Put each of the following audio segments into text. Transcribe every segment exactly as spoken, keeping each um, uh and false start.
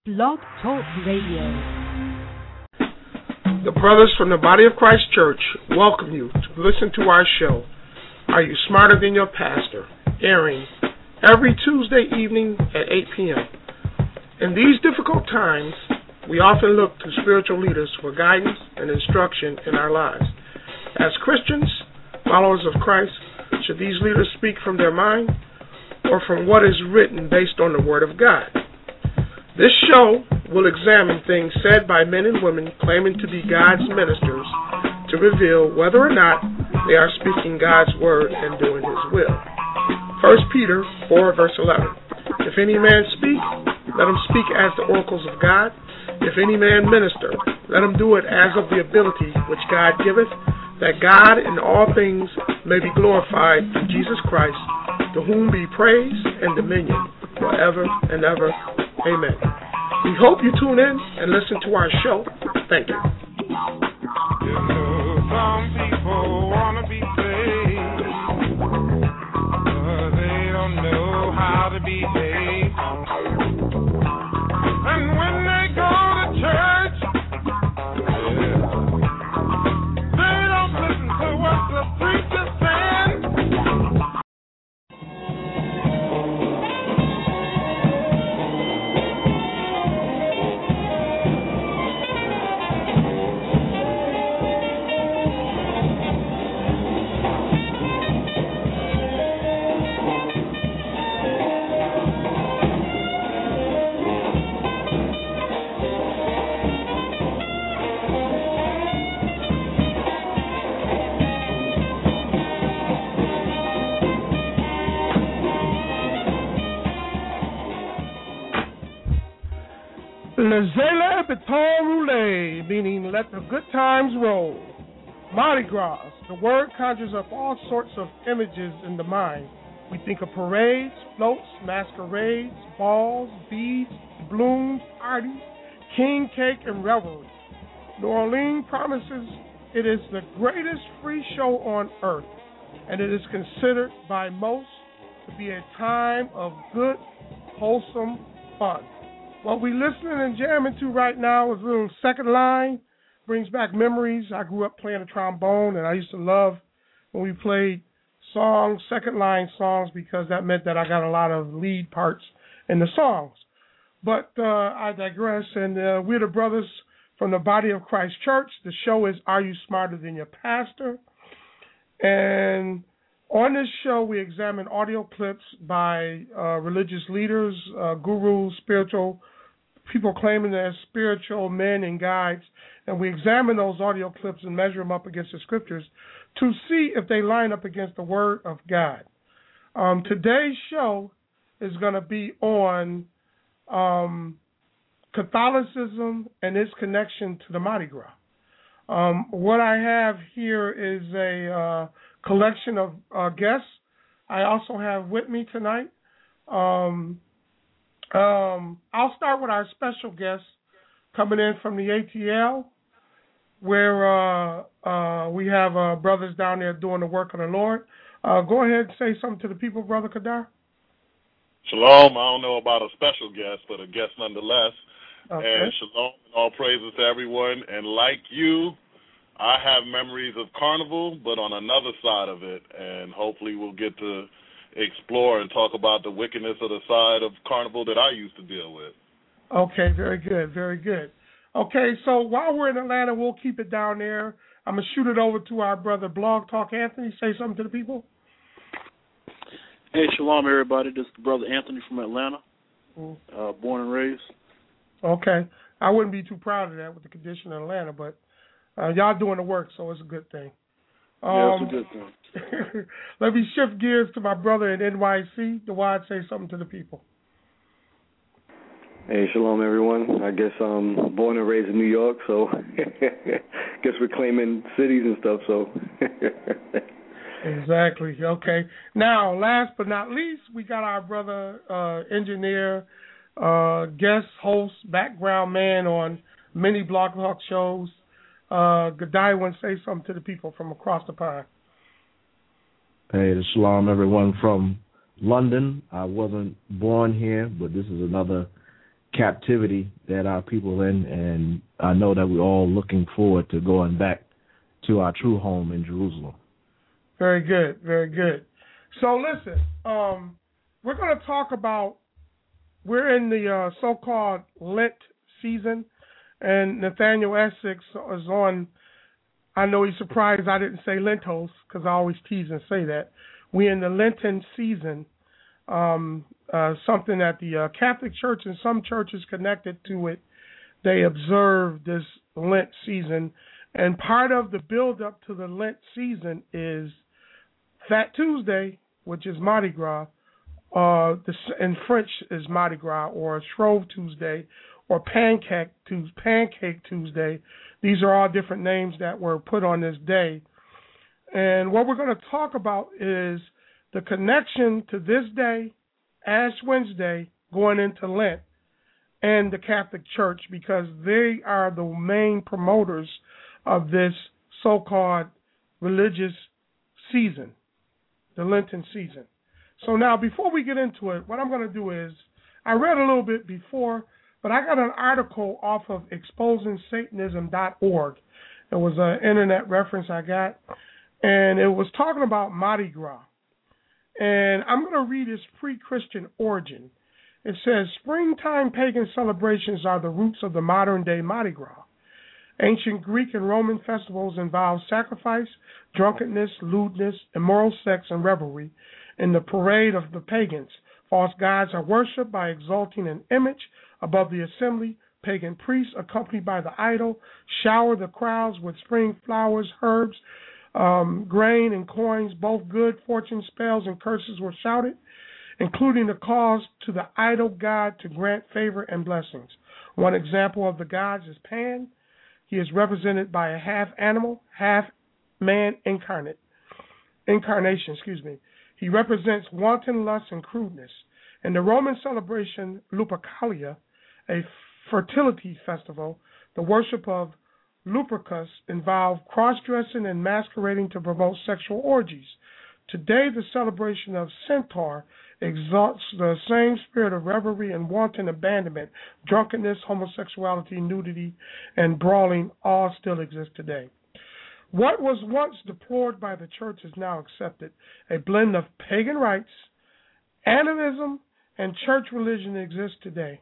Blog Talk Radio. The brothers from the Body of Christ Church welcome you to listen to our show, Are You Smarter Than Your Pastor?, airing every Tuesday evening at eight p.m. In these difficult times, we often look to spiritual leaders for guidance and instruction in our lives. As Christians, followers of Christ, should these leaders speak from their mind or from what is written based on the Word of God? This show will examine things said by men and women claiming to be God's ministers to reveal whether or not they are speaking God's word and doing His will. First Peter four, verse eleven. If any man speak, let him speak as the oracles of God. If any man minister, let him do it as of the ability which God giveth, that God in all things may be glorified through Jesus Christ, to whom be praise and dominion forever and ever. Amen. We hope you tune in and listen to our show. Thank you. You know, some people want to be saved, but they don't know how to behave. And when they go to church, yeah, they don't listen to what the preacher's saying. Lezele Beton Roulé, meaning let the good times roll. Mardi Gras, the word conjures up all sorts of images in the mind. We think of parades, floats, masquerades, balls, beads, balloons, parties, king cake, and revelry. New Orleans promises it is the greatest free show on earth, and it is considered by most to be a time of good, wholesome fun. What we're listening and jamming to right now is a little Second Line. Brings back memories. I grew up playing the trombone, and I used to love when we played songs, Second Line songs, because that meant that I got a lot of lead parts in the songs. But uh, I digress, and uh, we're the brothers from the Body of Christ Church. The show is Are You Smarter Than Your Pastor? And on this show, we examine audio clips by uh, religious leaders, uh, gurus, spiritual people claiming they're spiritual men and guides, and we examine those audio clips and measure them up against the scriptures to see if they line up against the Word of God. Um, today's show is going to be on um, Catholicism and its connection to the Mardi Gras. Um, what I have here is a uh, collection of uh, guests. I also have with me tonight. Um, um, I'll start with our special guest coming in from the A T L, where uh, uh, we have uh, brothers down there doing the work of the Lord. Uh, go ahead and say something to the people, Brother Kadar. Shalom. I don't know about a special guest, but a guest nonetheless. Okay. And shalom and all praises to everyone. And like you, I have memories of Carnival, but on another side of it, and hopefully we'll get to explore and talk about the wickedness of the side of Carnival that I used to deal with. Okay, very good, very good. Okay, so while we're in Atlanta, we'll keep it down there. I'm going to shoot it over to our brother Blog Talk Anthony. Say something to the people. Hey, shalom, everybody. This is Brother Anthony from Atlanta, mm. uh, born and raised. Okay. I wouldn't be too proud of that with the condition in Atlanta, but uh, y'all doing the work, so it's a good thing. Um, yeah, it's a good thing. Let me shift gears to my brother in N Y C. Dawad, say something to the people. Hey, shalom, everyone. I guess I'm born and raised in New York, so guess we're claiming cities and stuff, so. Exactly. Okay. Now, last but not least, we got our brother, uh, engineer, uh, guest host, background man on many Blog Talk shows. Uh, Gadai, want to say something to the people from across the pond. Hey, shalom, everyone from London. I wasn't born here, but this is another captivity that our people are in, and I know that we're all looking forward to going back to our true home in Jerusalem. Very good, very good. So listen, um, we're going to talk about, we're in the uh, so-called Lent season, and Nathaniel Essex is on. I know he's surprised I didn't say Lentos, because I always tease and say that. We're in the Lenten season, um, uh, something that the uh, Catholic Church and some churches connected to it, they observe this Lent season. And part of the build-up to the Lent season is Fat Tuesday, which is Mardi Gras. Uh, the, in French is Mardi Gras, or Shrove Tuesday, or Pancake Tuesday, Pancake Tuesday. These are all different names that were put on this day. And what we're going to talk about is the connection to this day, Ash Wednesday, going into Lent, and the Catholic Church, because they are the main promoters of this so-called religious season, the Lenten season. So now, before we get into it, what I'm going to do is, I read a little bit before, but I got an article off of exposing satanism dot org. It was an internet reference I got, and it was talking about Mardi Gras. And I'm going to read its pre-Christian origin. It says, springtime pagan celebrations are the roots of the modern-day Mardi Gras. Ancient Greek and Roman festivals involved sacrifice, drunkenness, lewdness, immoral sex, and revelry. In the parade of the pagans, false gods are worshipped by exalting an image above the assembly. Pagan priests, accompanied by the idol, shower the crowds with spring flowers, herbs, um, grain, and coins. Both good fortune spells and curses were shouted, including the calls to the idol god to grant favor and blessings. One example of the gods is Pan. He is represented by a half animal, half man incarnate. Incarnation, excuse me. He represents wanton lust and crudeness. In the Roman celebration Lupercalia, a fertility festival, the worship of Lupercus involved cross-dressing and masquerading to promote sexual orgies. Today, the celebration of Centaur exalts the same spirit of revelry and wanton abandonment. Drunkenness, homosexuality, nudity, and brawling all still exist today. What was once deplored by the church is now accepted. A blend of pagan rites, animism, and church religion exists today.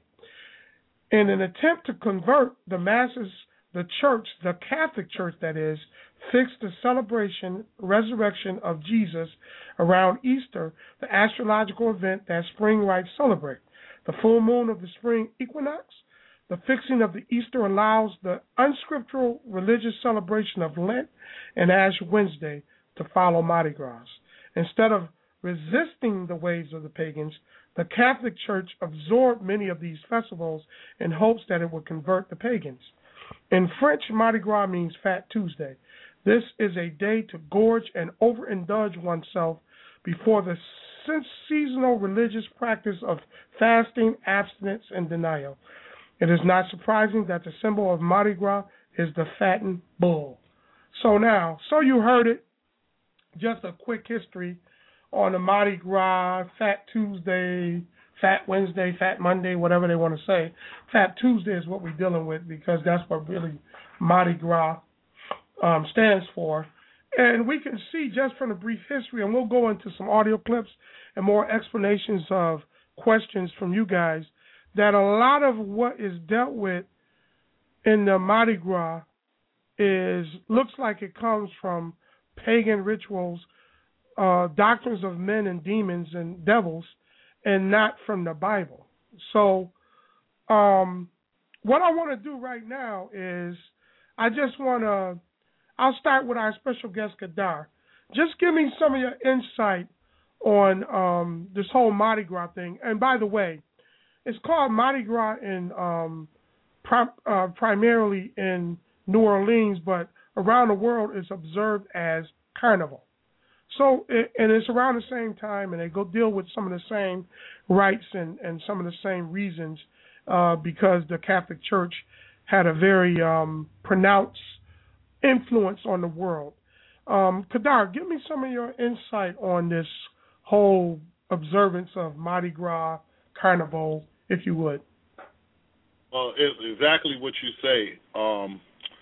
In an attempt to convert the masses, the church, the Catholic Church that is, fixed the celebration, resurrection of Jesus around Easter, the astrological event that spring rites celebrate. The full moon of the spring equinox, the fixing of the Easter allows the unscriptural religious celebration of Lent and Ash Wednesday to follow Mardi Gras. Instead of resisting the ways of the pagans, the Catholic Church absorbed many of these festivals in hopes that it would convert the pagans. In French, Mardi Gras means Fat Tuesday. This is a day to gorge and overindulge oneself before the seasonal religious practice of fasting, abstinence, and denial. It is not surprising that the symbol of Mardi Gras is the fattened bull. So now, so you heard it, just a quick history on the Mardi Gras, Fat Tuesday, Fat Wednesday, Fat Monday, whatever they want to say. Fat Tuesday is what we're dealing with because that's what really Mardi Gras um, stands for. And we can see just from the brief history, and we'll go into some audio clips and more explanations of questions from you guys, that a lot of what is dealt with in the Mardi Gras is looks like it comes from pagan rituals, uh, doctrines of men and demons and devils, and not from the Bible. So um, what I want to do right now is I just want to, I'll start with our special guest, Kedar. Just give me some of your insight on um, this whole Mardi Gras thing. And by the way, it's called Mardi Gras in um, prim- uh, primarily in New Orleans, but around the world it's observed as Carnival. So, it, and it's around the same time, and they go deal with some of the same rights and, and some of the same reasons uh, because the Catholic Church had a very um, pronounced influence on the world. Um, Kedar, give me some of your insight on this whole observance of Mardi Gras, Carnival, if you would. Well, it's exactly what you say. Um,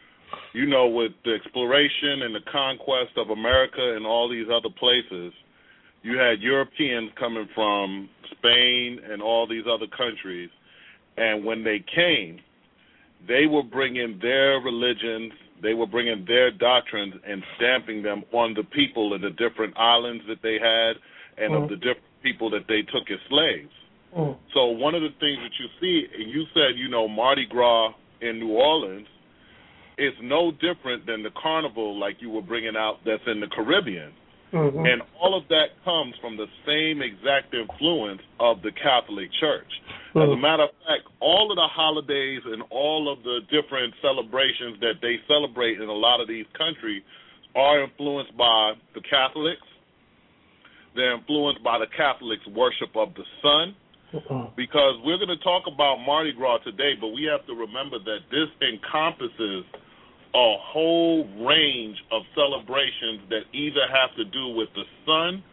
you know, with the exploration and the conquest of America and all these other places, you had Europeans coming from Spain and all these other countries, and when they came, they were bringing their religions, they were bringing their doctrines and stamping them on the people in the different islands that they had and mm. of the different people that they took as slaves. Mm. So one of the things that you see, and you said, you know, Mardi Gras in New Orleans, is no different than the carnival like you were bringing out that's in the Caribbean. Mm-hmm. And all of that comes from the same exact influence of the Catholic Church. Mm-hmm. As a matter of fact, all of the holidays and all of the different celebrations that they celebrate in a lot of these countries are influenced by the Catholics. They're influenced by the Catholics' worship of the sun. Mm-hmm. Because we're going to talk about Mardi Gras today, but we have to remember that this encompasses a whole range of celebrations that either have to do with the sun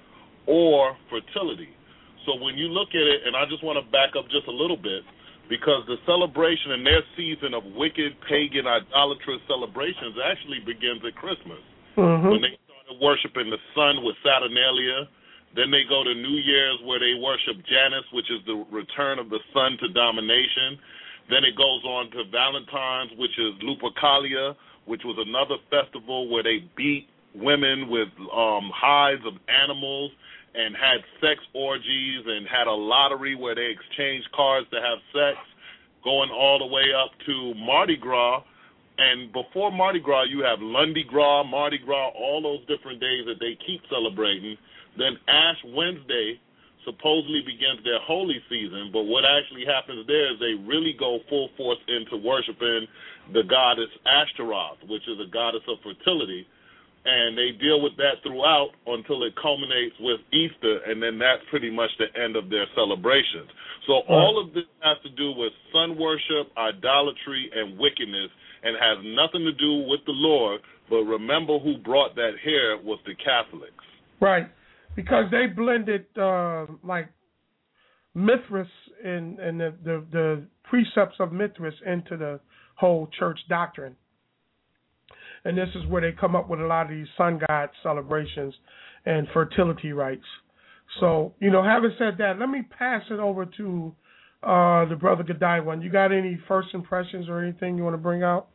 or fertility. So when you look at it, and I just want to back up just a little bit, because the celebration and their season of wicked, pagan, idolatrous celebrations actually begins at Christmas. Mm-hmm. When they started worshiping the sun with Saturnalia, then they go to New Year's where they worship Janus, which is the return of the sun to domination. Then it goes on to Valentine's, which is Lupercalia, which was another festival where they beat women with um, hides of animals and had sex orgies and had a lottery where they exchanged cars to have sex, going all the way up to Mardi Gras. And before Mardi Gras, you have Lundi Gras, Mardi Gras, all those different days that they keep celebrating. Then Ash Wednesday supposedly begins their holy season, but what actually happens there is they really go full force into worshiping the goddess Ashtaroth, which is a goddess of fertility, and they deal with that throughout until it culminates with Easter, and then that's pretty much the end of their celebrations. So all of this has to do with sun worship, idolatry, and wickedness, and has nothing to do with the Lord, but remember who brought that here was the Catholics. Right. Because they blended uh, like Mithras and, and the, the, the precepts of Mithras into the whole church doctrine. And this is where they come up with a lot of these sun god celebrations and fertility rites. So, you know, having said that, let me pass it over to uh, the brother Godaiwan. You got any first impressions or anything you want to bring out?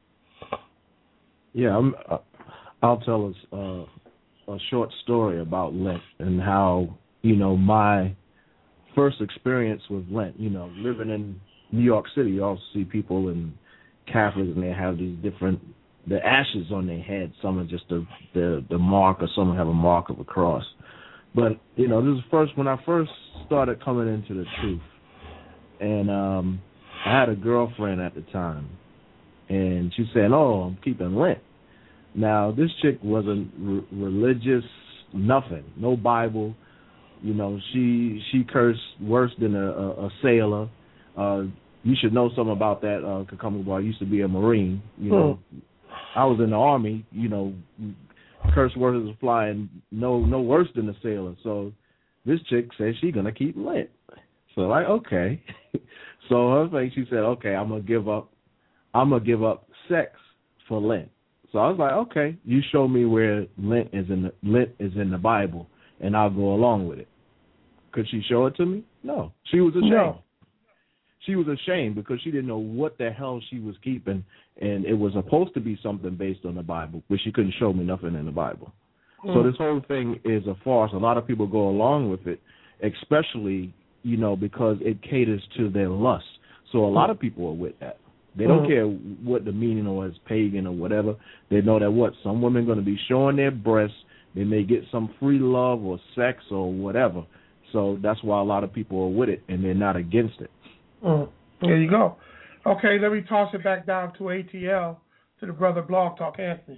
Yeah, I'm, uh, I'll tell us uh, a short story about Lent and how, you know, my first experience with Lent, you know, living in New York City, you also see people in Catholics and they have these different, the ashes on their head. Some are just the, the, the mark, or some have a mark of a cross. But, you know, this is first, when I first started coming into the truth, and um, I had a girlfriend at the time, and she said, oh, I'm keeping Lent. Now, this chick wasn't re- religious, nothing, no Bible. You know, she she cursed worse than a, a, a sailor. Uh, you should know something about that, uh, Kakamabo. I used to be a Marine. You know, hmm. I was in the Army, you know, curse words is flying no no worse than a sailor. So this chick says she's going to keep Lent. So like, okay. So her thing, she said, okay, I'm going to give up, I'm going to give up sex for Lent. So I was like, okay, you show me where Lent is in the Lent is in the Bible, and I'll go along with it. Could she show it to me? No. She was ashamed. No. She was ashamed because she didn't know what the hell she was keeping, and it was supposed to be something based on the Bible, but she couldn't show me nothing in the Bible. Mm. So this whole thing is a farce. A lot of people go along with it, especially, you know, because it caters to their lust. So a lot of people are with that. They don't mm. care what the meaning or is pagan or whatever. They know that what some women are going to be showing their breasts. They may get some free love or sex or whatever. So that's why a lot of people are with it, and they're not against it. Mm. There you go. Okay, let me toss it back down to A T L, to the brother Blog Talk, Anthony.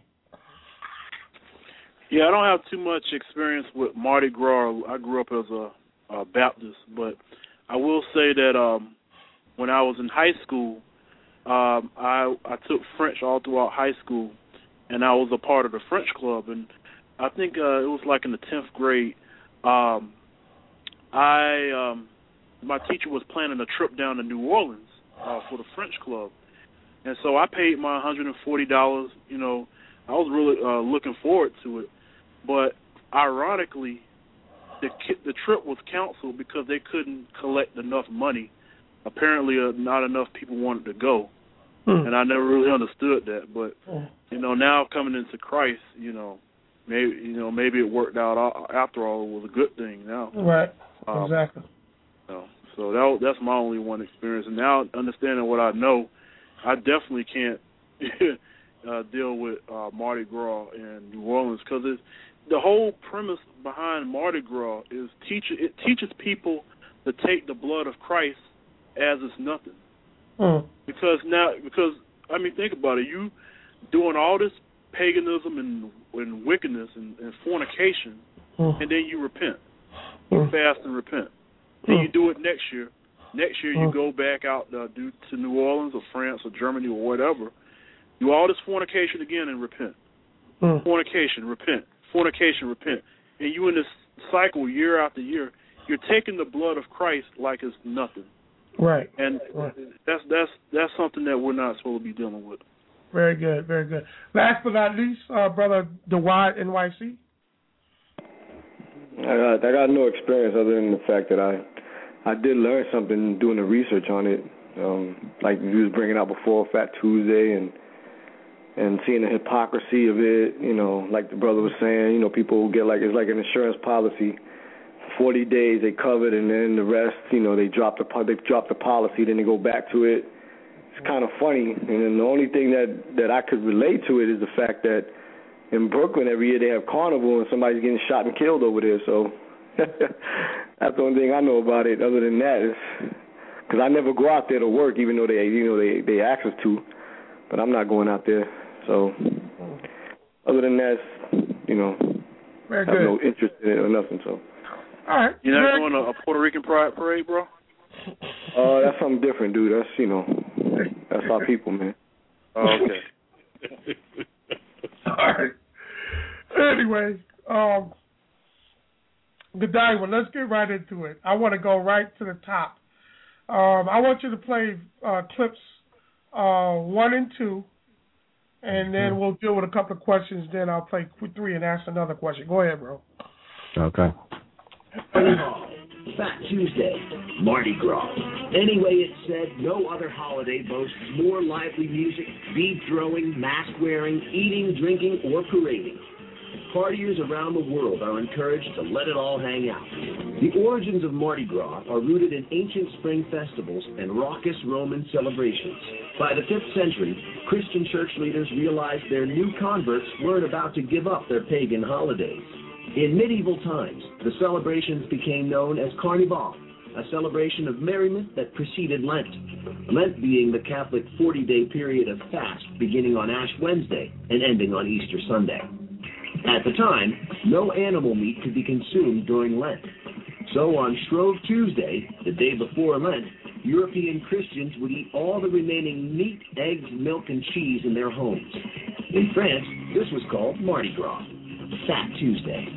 Yeah, I don't have too much experience with Mardi Gras. I grew up as a, a Baptist, but I will say that um, when I was in high school, um, I, I took French all throughout high school, and I was a part of the French club. And I think uh, it was like in the tenth grade. Um, I um, my teacher was planning a trip down to New Orleans, uh, for the French club. And so I paid my one hundred forty dollars. You know, I was really uh, looking forward to it. But ironically, the the trip was canceled because they couldn't collect enough money. Apparently, uh, not enough people wanted to go. Hmm. And I never really understood that. But, you know, now coming into Christ, you know, maybe you know maybe it worked out after all. It was a good thing now. Right, um, exactly. You know, so that that's my only one experience. And now understanding what I know, I definitely can't uh, deal with uh, Mardi Gras in New Orleans because the whole premise behind Mardi Gras is teach it teaches people to take the blood of Christ as it's nothing. Mm. Because now, because I mean, think about it. You doing all this paganism and, and wickedness and, and fornication, mm. and then you repent, you mm. fast and repent. Then mm. you do it next year. Next year you mm. go back out uh, do, to New Orleans or France or Germany or whatever. Do all this fornication again and repent. Mm. Fornication, repent. Fornication, repent. And you in this cycle year after year. You're taking the blood of Christ like it's nothing. Right. And right. that's that's that's something that we're not supposed to be dealing with. Very good, very good. Last but not least, uh, Brother DeWitt, N Y C. I got, I got no experience other than the fact that I I did learn something doing the research on it. Um, like you was bringing out before, Fat Tuesday, and and seeing the hypocrisy of it. You know, like the brother was saying, you know, people get like, it's like an insurance policy. forty days they covered, and then the rest, you know, they drop the they drop the policy, then they go back to it. It's kind of funny, and then the only thing that, that I could relate to it is the fact that in Brooklyn every year they have carnival and somebody's getting shot and killed over there. So that's the only thing I know about it. Other than that, is because I never go out there to work, even though they you know they they ask us to, but I'm not going out there. So other than that, you know, Very I have good. no interest in it or nothing. So. All right. You're not going to a Puerto Rican pride parade, bro? Uh, that's something different, dude. That's, you know, that's our people, man. Oh, okay. All right. Anyway, um, Godiva, let's get right into it. I want to go right to the top. Um, I want you to play uh, clips uh, one and two, and then we'll deal with a couple of questions. Then I'll play three and ask another question. Go ahead, bro. Okay. Fat Tuesday, Mardi Gras. Anyway, it's said no other holiday boasts more lively music, bead throwing, mask wearing, eating, drinking, or parading. Partiers around the world are encouraged to let it all hang out. The origins of Mardi Gras are rooted in ancient spring festivals and raucous Roman celebrations. By the fifth century, Christian church leaders realized their new converts weren't about to give up their pagan holidays. In medieval times, the celebrations became known as Carnival, a celebration of merriment that preceded Lent. Lent being the Catholic forty-day period of fast beginning on Ash Wednesday and ending on Easter Sunday. At the time, no animal meat could be consumed during Lent. So on Shrove Tuesday, the day before Lent, European Christians would eat all the remaining meat, eggs, milk, and cheese in their homes. In France, this was called Mardi Gras, Fat Tuesday.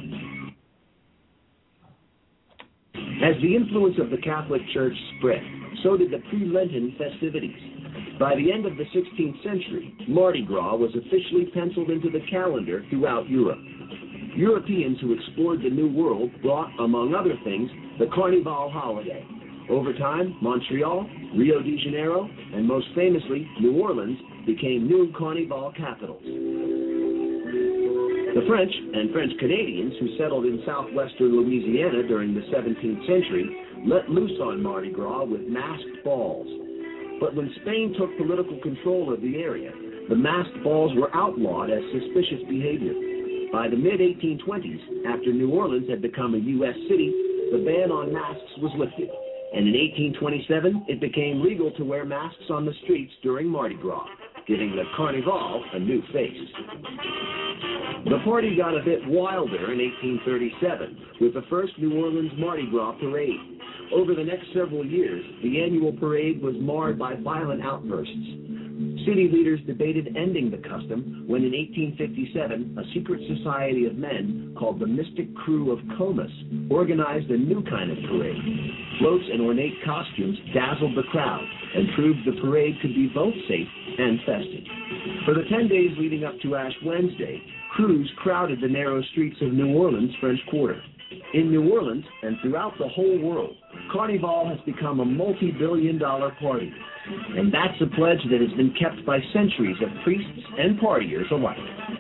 As the influence of the Catholic Church spread, so did the pre-Lenten festivities. By the end of the sixteenth century, Mardi Gras was officially penciled into the calendar throughout Europe. Europeans who explored the New World brought, among other things, the Carnival holiday. Over time, Montreal, Rio de Janeiro, and most famously, New Orleans became new Carnival capitals. The French and French Canadians who settled in southwestern Louisiana during the seventeenth century let loose on Mardi Gras with masked balls. But when Spain took political control of the area, the masked balls were outlawed as suspicious behavior. By the mid eighteen twenties, after New Orleans had become a U S city, the ban on masks was lifted. And in eighteen twenty-seven, it became legal to wear masks on the streets during Mardi Gras, giving the Carnival a new face. The party got a bit wilder in eighteen thirty-seven with the first New Orleans Mardi Gras parade. Over the next several years, the annual parade was marred by violent outbursts. City leaders debated ending the custom when in eighteen fifty-seven, a secret society of men called the Mystic Crew of Comus organized a new kind of parade. Floats and ornate costumes dazzled the crowd and proved the parade could be both safe and festive. For the ten days leading up to Ash Wednesday, crews crowded the narrow streets of New Orleans' French Quarter. In New Orleans and throughout the whole world, Carnival has become a multi-billion dollar party. And that's a pledge that has been kept by centuries of priests and partiers alike.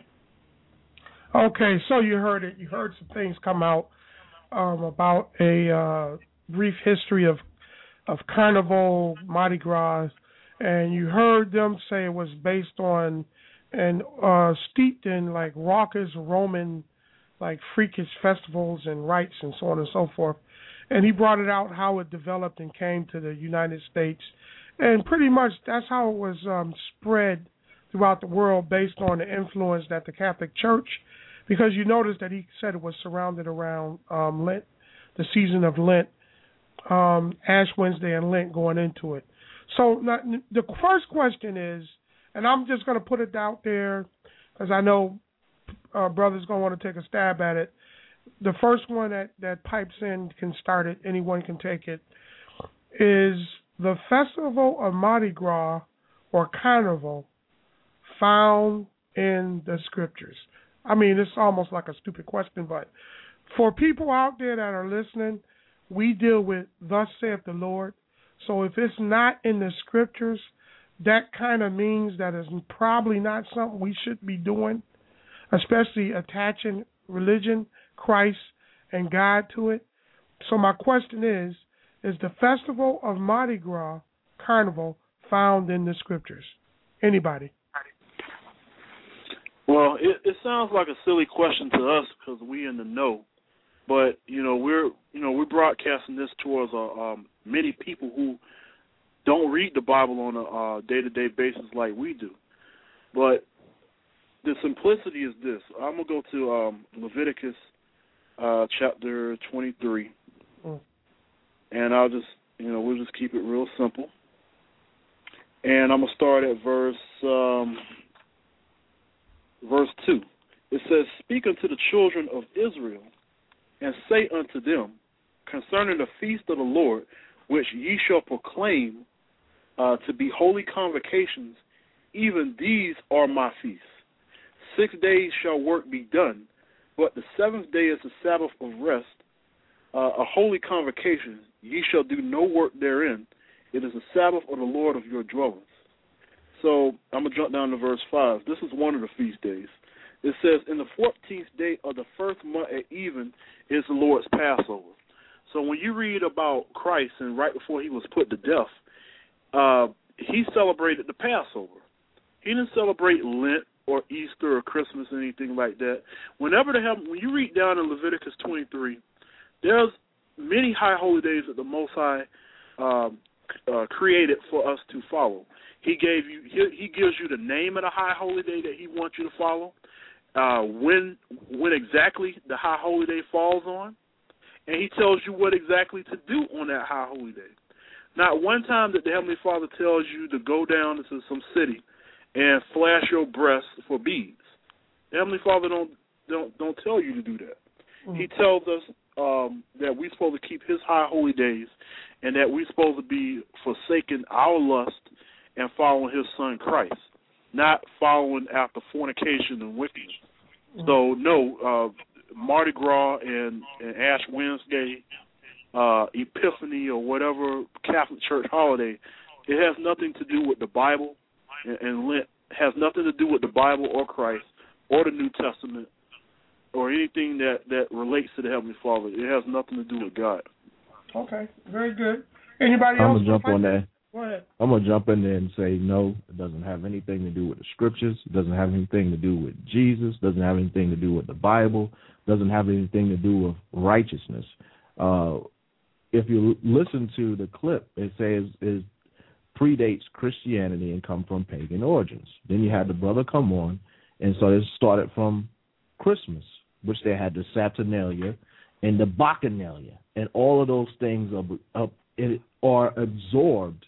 Okay, so you heard it. You heard some things come out um, about a uh, brief history of of Carnival, Mardi Gras, and you heard them say it was based on and uh, steeped in like raucous Roman, like freakish festivals and rites and so on and so forth. And he brought it out how it developed and came to the United States. And pretty much that's how it was um, spread throughout the world based on the influence that the Catholic Church, because you notice that he said it was surrounded around um, Lent, the season of Lent, um, Ash Wednesday and Lent going into it. So now, the first question is, and I'm just going to put it out there because I know uh, brothers going to want to take a stab at it. The first one that, that pipes in can start it. Anyone can take it. Is the festival of Mardi Gras or Carnival found in the scriptures? I mean, it's almost like a stupid question, but for people out there that are listening, we deal with thus saith the Lord. So if it's not in the scriptures, that kind of means that it's probably not something we should be doing, especially attaching religion, Christ, and God to it. So my question is, is the festival of Mardi Gras, Carnival, found in the scriptures? Anybody? Well, it, it sounds like a silly question to us because we in the know, but you know we're you know we're broadcasting this towards uh, um, many people who don't read the Bible on a uh, day-to-day basis like we do. But the simplicity is this. I'm gonna go to um, Leviticus uh, chapter twenty-three, mm. and I'll just you know we'll just keep it real simple. And I'm gonna start at verse. Um, Verse two, it says, "Speak unto the children of Israel, and say unto them, concerning the feast of the Lord, which ye shall proclaim uh, to be holy convocations, even these are my feasts. Six days shall work be done, but the seventh day is the Sabbath of rest, uh, a holy convocation. Ye shall do no work therein. It is the Sabbath of the Lord of your dwellings." So I'm going to jump down to verse five. This is one of the feast days. It says, "In the fourteenth day of the first month at even is the Lord's Passover." So when you read about Christ and right before he was put to death, uh, he celebrated the Passover. He didn't celebrate Lent or Easter or Christmas or anything like that. Whenever they have, when you read down in Leviticus twenty-three, there's many high holy days that the Most High um, uh, created for us to follow. He gave you. He, he gives you the name of the high holy day that he wants you to follow, uh, when when exactly the high holy day falls on, and he tells you what exactly to do on that high holy day. Not one time that the Heavenly Father tells you to go down into some city and flash your breasts for beads. The Heavenly Father don't don't don't tell you to do that. Mm-hmm. He tells us um, that we're supposed to keep his high holy days, and that we're supposed to be forsaking our lust and following his son Christ, not following after fornication and wickedness. Mm-hmm. So, no, uh, Mardi Gras and, and Ash Wednesday, uh, Epiphany, or whatever Catholic Church holiday, it has nothing to do with the Bible, and, and Lent has nothing to do with the Bible or Christ or the New Testament or anything that, that relates to the Heavenly Father. It has nothing to do with God. Okay, very good. Anybody I'm else? I'm going to jump on that. Go ahead. I'm going to jump in there and say, no, it doesn't have anything to do with the scriptures. It doesn't have anything to do with Jesus. It doesn't have anything to do with the Bible. It doesn't have anything to do with righteousness. Uh, if you listen to the clip, it says it predates Christianity and come from pagan origins. Then you had the brother come on, and so it started from Christmas, which they had the Saturnalia, and the bacchanalia, and all of those things are, are absorbed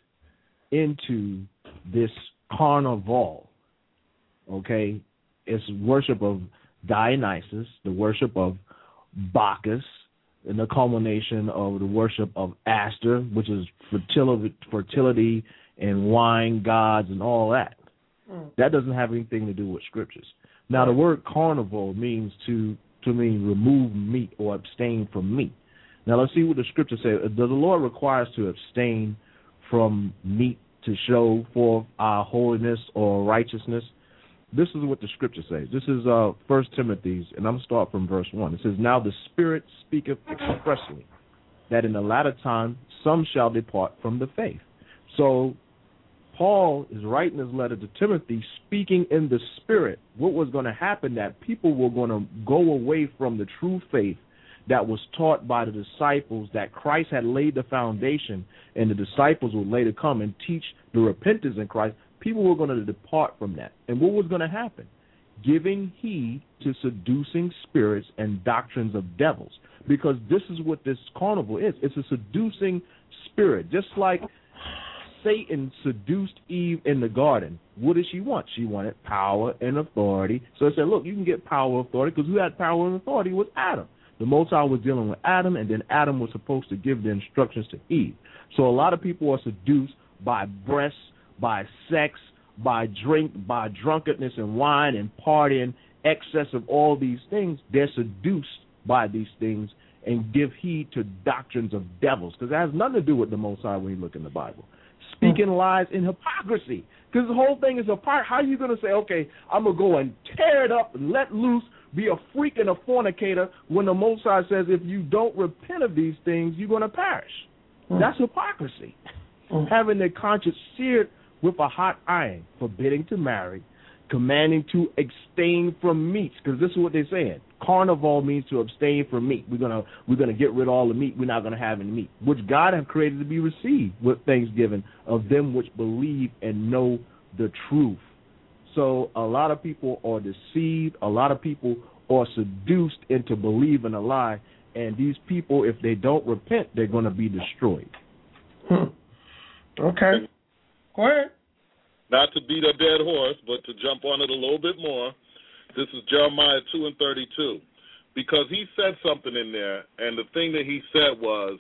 into this carnival, okay? It's worship of Dionysus, the worship of Bacchus, and the culmination of the worship of Astor, which is fertility, fertility and wine gods and all that. Mm. That doesn't have anything to do with scriptures. Now, the word carnival means to to mean remove meat or abstain from meat. Now, let's see what the scripture says. Does the Lord require us to abstain from meat to show forth our holiness or righteousness? This is what the scripture says. This is uh, First Timothy, and I'm going to start from verse one. It says, now the Spirit speaketh expressly, that in the latter time some shall depart from the faith. So Paul is writing his letter to Timothy, speaking in the Spirit. What was going to happen, that people were going to go away from the true faith that was taught by the disciples, that Christ had laid the foundation, and the disciples would later come and teach the repentance in Christ. People were going to depart from that. And what was going to happen? Giving heed to seducing spirits and doctrines of devils. Because this is what this carnival is. It's a seducing spirit. Just like Satan seduced Eve in the garden. What did she want? She wanted power and authority. So it said, look, you can get power and authority, because who had power and authority was Adam. The Most High was dealing with Adam, and then Adam was supposed to give the instructions to Eve. So a lot of people are seduced by breasts, by sex, by drink, by drunkenness and wine and partying, excess of all these things. They're seduced by these things and give heed to doctrines of devils, because it has nothing to do with the Most High when you look in the Bible. Speaking mm. lies and hypocrisy, because the whole thing is a part. How are you going to say, okay, I'm going to go and tear it up and let loose, be a freak and a fornicator, when the Most High says if you don't repent of these things, you're going to perish? Mm. That's hypocrisy. Mm. Having their conscience seared with a hot iron, forbidding to marry, commanding to abstain from meats, because this is what they're saying. Carnival means to abstain from meat. We're gonna we're gonna get rid of all the meat. We're not gonna have any meat, which God has created to be received with thanksgiving of them which believe and know the truth. So a lot of people are deceived. A lot of people are seduced into believing a lie, and these people, if they don't repent, they're going to be destroyed. Hmm. Okay. Go ahead. Not to beat a dead horse, but to jump on it a little bit more. This is Jeremiah two and thirty-two. Because he said something in there, and the thing that he said was,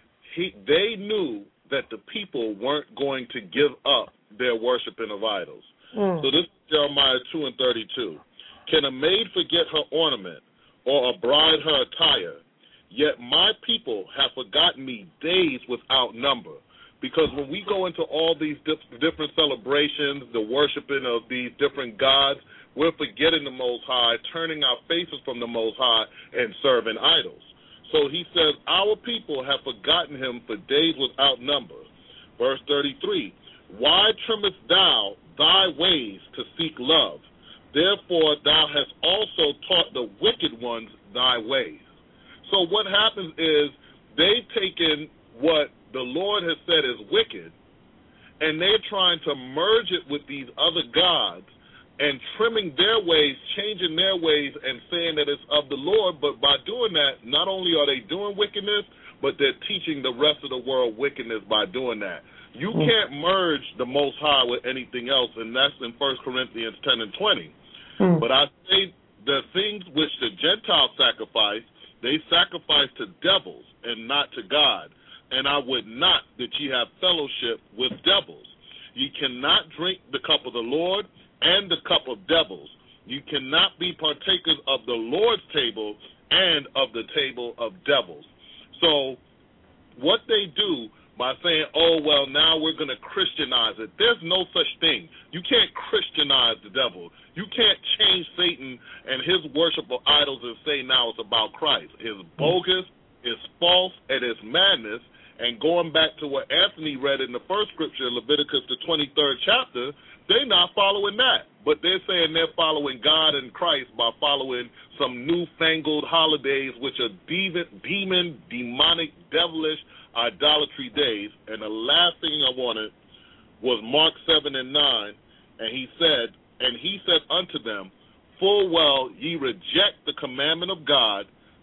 he they knew that the people weren't going to give up their worshiping of idols. Mm. So this is Jeremiah two and thirty-two. Can a maid forget her ornament, or a bride her attire? Yet my people have forgotten me days without number. Because when we go into all these dif- different celebrations, the worshiping of these different gods, we're forgetting the Most High, turning our faces from the Most High, and serving idols. So he says, our people have forgotten him for days without number. Verse thirty-three, why trimmest thou thy ways to seek love? Therefore thou hast also taught the wicked ones thy ways. So what happens is they've taken what the Lord has said is wicked, and they're trying to merge it with these other gods and trimming their ways, changing their ways, and saying that it's of the Lord. But by doing that, not only are they doing wickedness, but they're teaching the rest of the world wickedness by doing that. You can't merge the Most High with anything else, and that's in First Corinthians ten and twenty. Mm. But I say the things which the Gentiles sacrifice, they sacrifice to devils and not to God. And I would not that ye have fellowship with devils. Ye cannot drink the cup of the Lord and the cup of devils. You cannot be partakers of the Lord's table and of the table of devils. So what they do by saying, oh, well, now we're going to Christianize it, there's no such thing. You can't Christianize the devil. You can't change Satan and his worship of idols and say now it's about Christ. It's bogus, it's false, and it's madness. And going back to what Anthony read in the first scripture, Leviticus, the twenty-third chapter, they're not following that. But they're saying they're following God and Christ by following some newfangled holidays, which are demon, demon demonic, devilish, idolatry days. And the last thing I wanted was Mark seven and nine. And he said, and he said unto them, full well ye reject the commandment of God,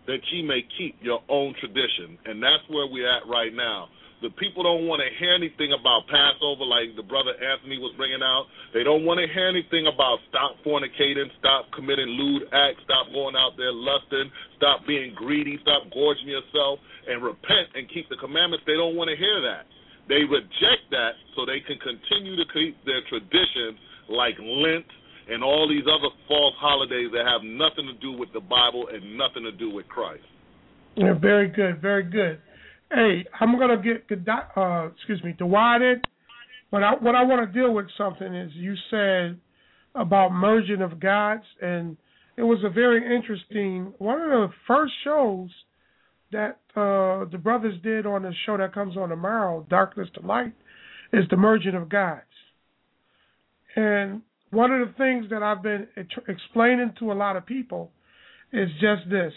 that ye may keep your own tradition. And that's where we're at right now. The people don't want to hear anything about Passover like the brother Anthony was bringing out. They don't want to hear anything about stop fornicating, stop committing lewd acts, stop going out there lusting, stop being greedy, stop gorging yourself, and repent and keep the commandments. They don't want to hear that. They reject that so they can continue to keep their traditions like Lent and all these other false holidays that have nothing to do with the Bible and nothing to do with Christ. Yeah, very good, very good. Hey, I'm going to get, uh, excuse me, divided, but I, what I want to deal with something is you said about merging of gods, and it was a very interesting, one of the first shows that uh, the brothers did on the show that comes on tomorrow, Darkness to Light, is the merging of gods. And one of the things that I've been explaining to a lot of people is just this.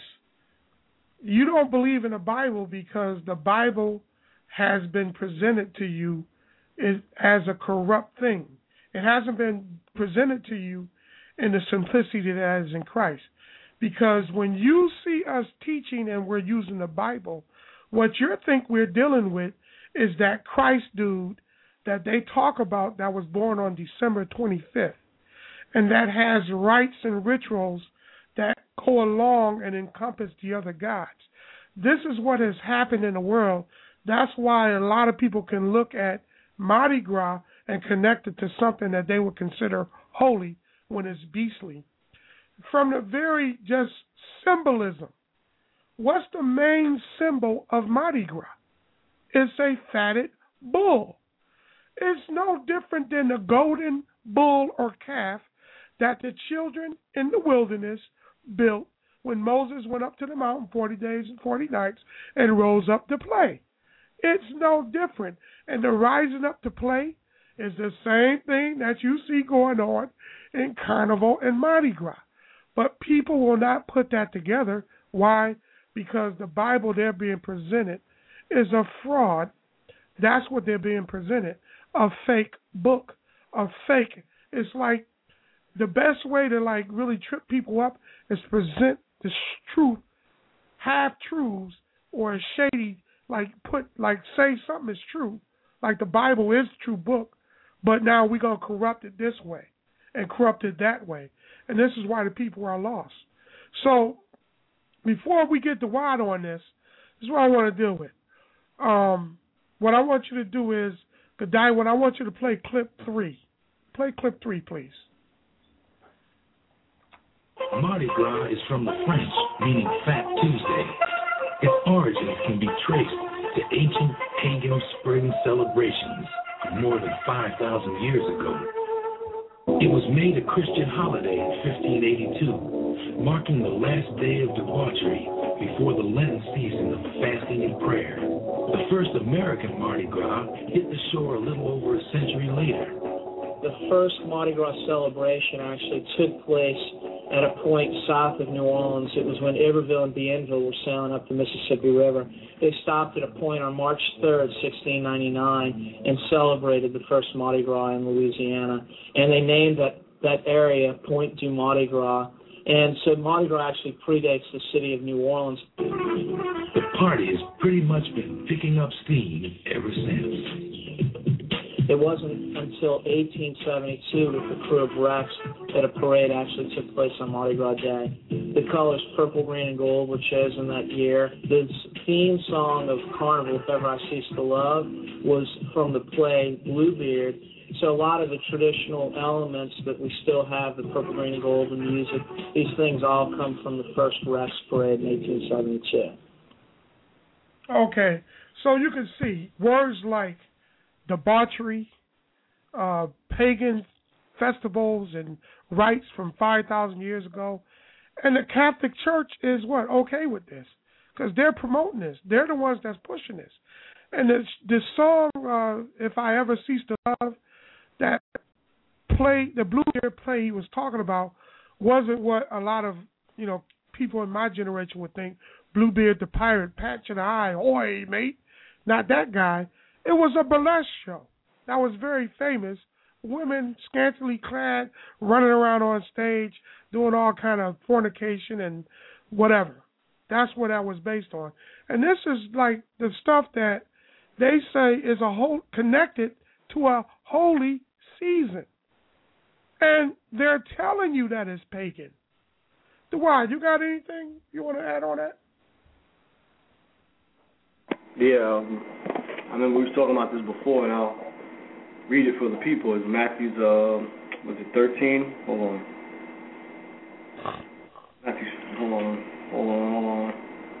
You don't believe in the Bible because the Bible has been presented to you as a corrupt thing. It hasn't been presented to you in the simplicity that is in Christ. Because when you see us teaching and we're using the Bible, what you think we're dealing with is that Christ dude that they talk about that was born on December twenty-fifth, and that has rites and rituals that go along and encompass the other gods. This is what has happened in the world. That's why a lot of people can look at Mardi Gras and connect it to something that they would consider holy when it's beastly. From the very just symbolism, what's the main symbol of Mardi Gras? It's a fatted bull. It's no different than the golden bull or calf that the children in the wilderness built when Moses went up to the mountain forty days and forty nights and rose up to play. It's no different. And the rising up to play is the same thing that you see going on in Carnival and Mardi Gras. But people will not put that together. Why? Because the Bible they're being presented is a fraud. That's what they're being presented, a fake book, a fake. It's like the best way to like really trip people up is present the truth, half-truths, or a shady, like put, like say something is true, like the Bible is the true book, but now we're going to corrupt it this way and corrupt it that way. And this is why the people are lost. So before we get to wide on this, this is what I want to deal with. Um, what I want you to do is, Godai, what I want you to play clip three. Play clip three, please. Mardi Gras is from the French, meaning Fat Tuesday. Its origins can be traced to ancient pagan spring celebrations more than five thousand years ago. It was made a Christian holiday in fifteen eighty-two, marking the last day of debauchery before the Lenten season of fasting and prayer. The first American Mardi Gras hit the shore a little over a century later. The first Mardi Gras celebration actually took place at a point south of New Orleans. It was when Iberville and Bienville were sailing up the Mississippi River. They stopped at a point on March third, sixteen ninety-nine, and celebrated the first Mardi Gras in Louisiana. And they named that, that area Point du Mardi Gras. And so Mardi Gras actually predates the city of New Orleans. The party has pretty much been picking up steam ever since. It wasn't until eighteen seventy-two with the crew of Rex that a parade actually took place on Mardi Gras Day. The colors purple, green, and gold were chosen that year. The theme song of Carnival, If Ever I Cease to Love, was from the play Bluebeard. So a lot of the traditional elements that we still have, the purple, green, and gold, and music, these things all come from the first Rex parade in eighteen seventy-two. Okay, so you can see words like debauchery, uh, pagan festivals and rites from five thousand years ago. And the Catholic Church is what? Okay with this. Because they're promoting this. They're the ones that's pushing this. And this, this song, uh, If I Ever Cease to Love, that play, the Bluebeard play he was talking about, wasn't what a lot of, you know, people in my generation would think. Bluebeard the pirate, patch in the eye, oi, mate. Not that guy. It was a burlesque show that was very famous. Women scantily clad, running around on stage, doing all kind of fornication and whatever. That's what that was based on. And this is like the stuff that they say is a whole connected to a holy season. And they're telling you that it's pagan. Dwight, you got anything you want to add on that? Yeah, um, I remember we were talking about this before, and I'll read it for the people. It's Matthew's, uh, was it thirteen? Hold on. Matthew, hold on, hold on, hold on.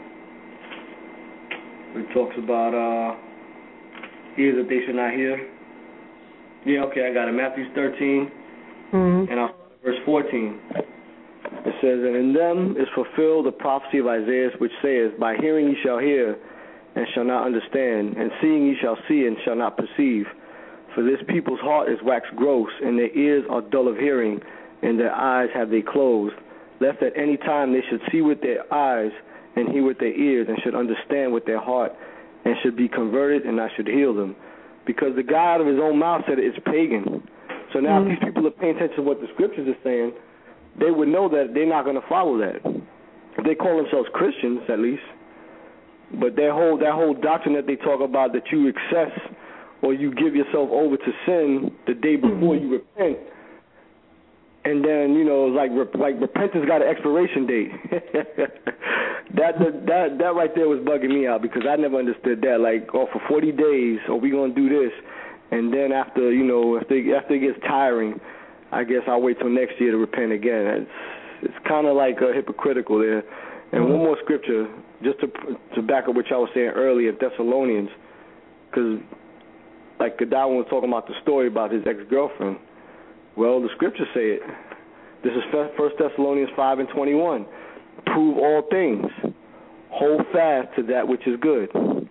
It talks about uh, ears that they should not hear. Yeah, okay, I got it. Matthew thirteen, mm-hmm. and I'll verse fourteen. It says, and in them is fulfilled the prophecy of Isaiah, which saith, by hearing ye shall hear, and shall not understand, and seeing ye shall see, and shall not perceive. For this people's heart is waxed gross, and their ears are dull of hearing, and their eyes have they closed, lest at any time they should see with their eyes, and hear with their ears, and should understand with their heart, and should be converted, and I should heal them. Because the guy out of his own mouth said it's pagan. So now mm-hmm. if these people are paying attention to what the scriptures are saying, they would know that they're not going to follow that. If they call themselves Christians, at least. But their whole that whole doctrine that they talk about, that you access or you give yourself over to sin the day before mm-hmm. you repent, and then you know like like repentance got an expiration date. that, that that right there was bugging me out, because I never understood that. Like, oh, for forty days, or we gonna do this, and then after you know after after it gets tiring, I guess I'll wait till next year to repent again. It's it's kind of like uh, hypocritical there. And mm-hmm. one more scripture, just to to back up what y'all was saying earlier, Thessalonians, because like Godwin was talking about the story about his ex-girlfriend. Well, the scriptures say it. This is First Thessalonians five and twenty-one. Prove all things. Hold fast to that which is good.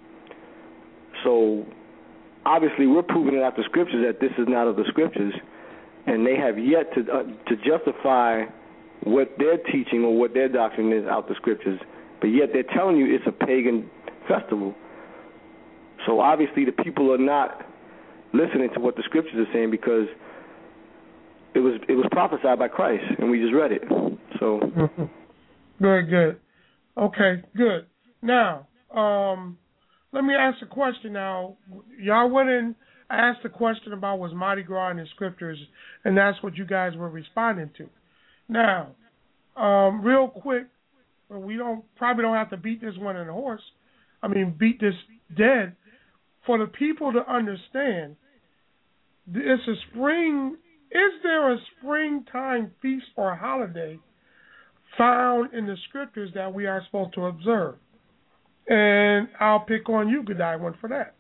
So, obviously, we're proving it out the scriptures that this is not of the scriptures, and they have yet to uh, to justify what they're teaching or what their doctrine is out the scriptures, but yet they're telling you it's a pagan festival. So obviously the people are not listening to what the scriptures are saying, because it was it was prophesied by Christ, and we just read it. So good, good. Okay, good. Now, um, let me ask a question now. Y'all went in, asked a question about was Mardi Gras in the scriptures, and that's what you guys were responding to. Now, um, real quick, we don't probably don't have to beat this one in a horse. I mean, beat this dead. For the people to understand, it's a spring. Is there a springtime feast or holiday found in the scriptures that we are supposed to observe? And I'll pick on you, Godai, one for that.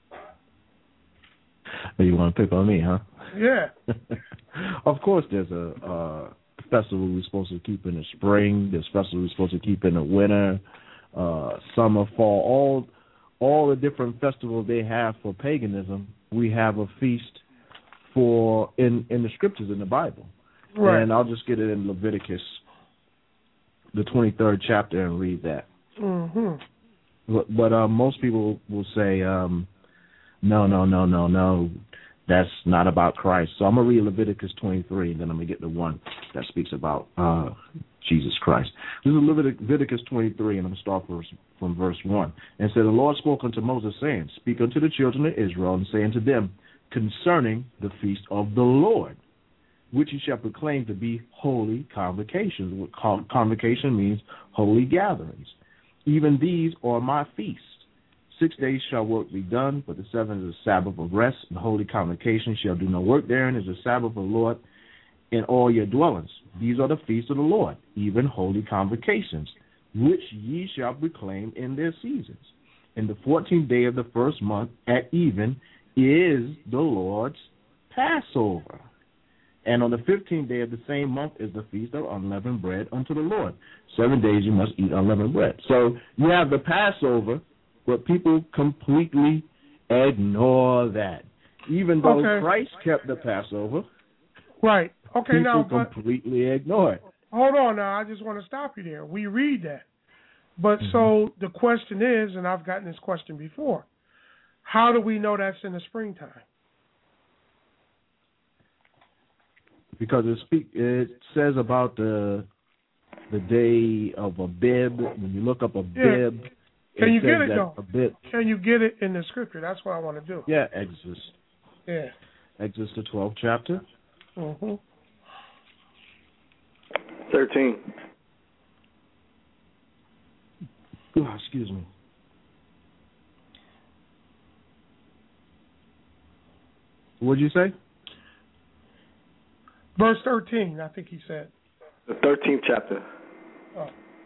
You want to pick on me, huh? Yeah. Of course, there's a uh, festival we're supposed to keep in the spring. There's festival we're supposed to keep in the winter, uh, summer, fall. All all the different festivals they have for paganism, we have a feast for in, in the scriptures in the Bible. Right. And I'll just get it in Leviticus, the twenty-third chapter, and read that. Mm-hmm. But, but uh, most people will say, um, no, no, no, no, no, that's not about Christ. So I'm going to read Leviticus twenty-three, and then I'm going to get the one that speaks about uh, Jesus Christ. This is Leviticus twenty-three, and I'm going to start from, from verse one. And said, the Lord spoke unto Moses, saying, speak unto the children of Israel, and say unto them, concerning the feast of the Lord, which ye shall proclaim to be holy convocations. Convocation means holy gatherings. Even these are my feasts. Six days shall work be done, but the seventh is a Sabbath of rest, and holy convocation shall do no work therein, is a Sabbath of the Lord in all your dwellings. These are the feasts of the Lord, even holy convocations, which ye shall proclaim in their seasons. In the fourteenth day of the first month at even is the Lord's Passover. And on the fifteenth day of the same month is the feast of unleavened bread unto the Lord. Seven days you must eat unleavened bread. So you have the Passover, but people completely ignore that. Even though okay. Christ kept the Passover, right? Okay, people now but, completely ignore it. Hold on now, I just want to stop you there. We read that. But mm-hmm. so the question is, and I've gotten this question before, how do we know that's in the springtime? Because it speak it says about the the day of Abib. When you look up Abib, yeah. Can you get it though? Abib, Can you get it in the scripture? That's what I want to do. Yeah, Exodus. Yeah. Exodus the twelfth chapter. Mm-hmm. Thirteen. Oh, excuse me. What'd you say? Verse thirteen, I think he said. The thirteenth chapter. Oh.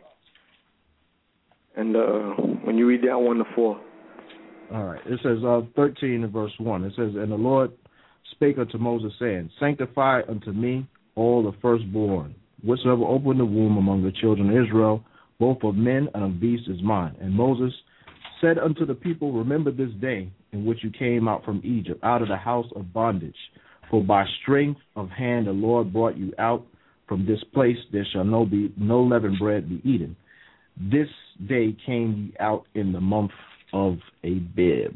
And uh, when you read down one to four. All right. It says uh, thirteen and verse one. It says, And the Lord spake unto Moses, saying, Sanctify unto me all the firstborn, whatsoever opened the womb among the children of Israel, both of men and of beasts is mine. And Moses said unto the people, Remember this day in which you came out from Egypt, out of the house of bondage. For by strength of hand the Lord brought you out from this place. There shall no be no leavened bread be eaten. This day came ye out in the month of Abib.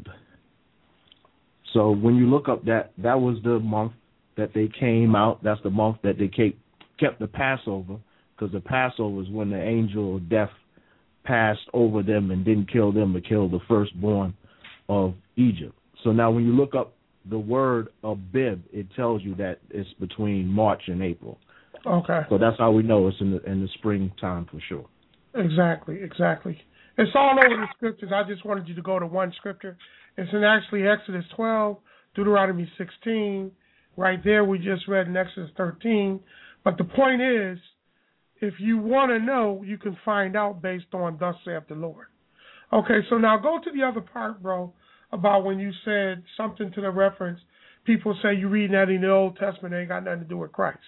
So when you look up that, that was the month that they came out. That's the month that they kept the Passover, because the Passover is when the angel of death passed over them and didn't kill them, but killed the firstborn of Egypt. So now when you look up the word Abib, it tells you that it's between March and April. Okay. So that's how we know it's in the in the springtime for sure. Exactly, exactly. It's all over the scriptures. I just wanted you to go to one scripture. It's in actually Exodus twelve, Deuteronomy sixteen. Right there we just read in Exodus thirteen. But the point is, if you want to know, you can find out based on thus saith the Lord. Okay, so now go to the other part, bro, about when you said something to the reference. People say you reading that in the Old Testament, it ain't got nothing to do with Christ.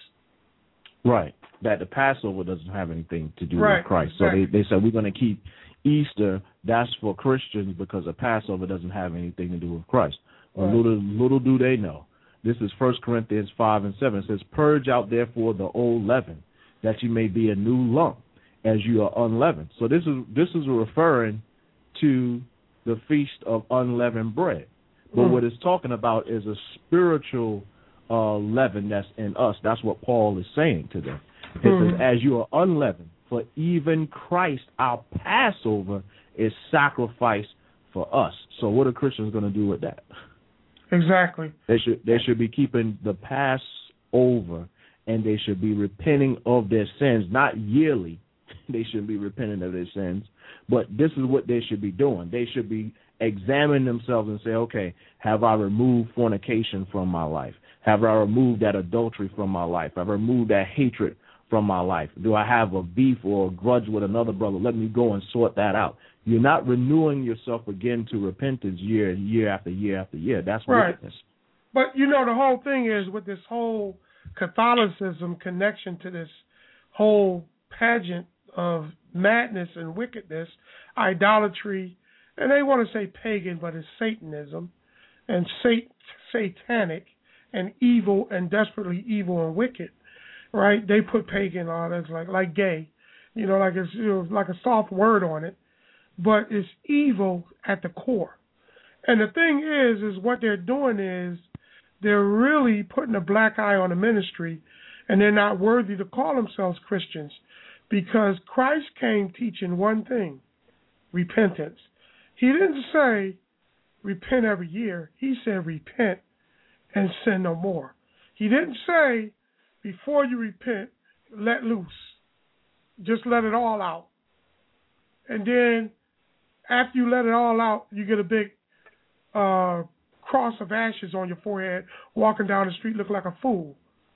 Right, that the Passover doesn't have anything to do right, with Christ. Exactly. So they, they said we're going to keep Easter, that's for Christians because the Passover doesn't have anything to do with Christ. Well, right. little, little do they know. This is First Corinthians five and seven. It says, Purge out therefore the old leaven, that you may be a new lump, as you are unleavened. So this is this is referring to the feast of unleavened bread. But mm. what it's talking about is a spiritual uh, leaven that's in us. That's what Paul is saying to them. It mm. says, as you are unleavened, for even Christ, our Passover, is sacrificed for us. So what are Christians going to do with that? Exactly. They should they should be keeping the Passover, and they should be repenting of their sins, not yearly. They should be repenting of their sins, but this is what they should be doing. They should be examining themselves and say, okay, have I removed fornication from my life? Have I removed that adultery from my life? Have I removed that hatred from my life? Do I have a beef or a grudge with another brother? Let me go and sort that out. You're not renewing yourself again to repentance year year after year after year. That's right. wickedness. But, you know, the whole thing is with this whole Catholicism connection to this whole pageant of madness and wickedness, idolatry, and they want to say pagan, but it's Satanism, and sat- satanic, and evil, and desperately evil and wicked, right? They put pagan on it, like like gay, you know, like it's you know, like a soft word on it, but it's evil at the core. And the thing is, is what they're doing is they're really putting a black eye on the ministry, and they're not worthy to call themselves Christians, because Christ came teaching one thing: repentance. He didn't say repent every year. He said repent and sin no more. He didn't say before you repent, let loose. Just let it all out. And then after you let it all out, you get a big uh, cross of ashes on your forehead, walking down the street looking like a fool.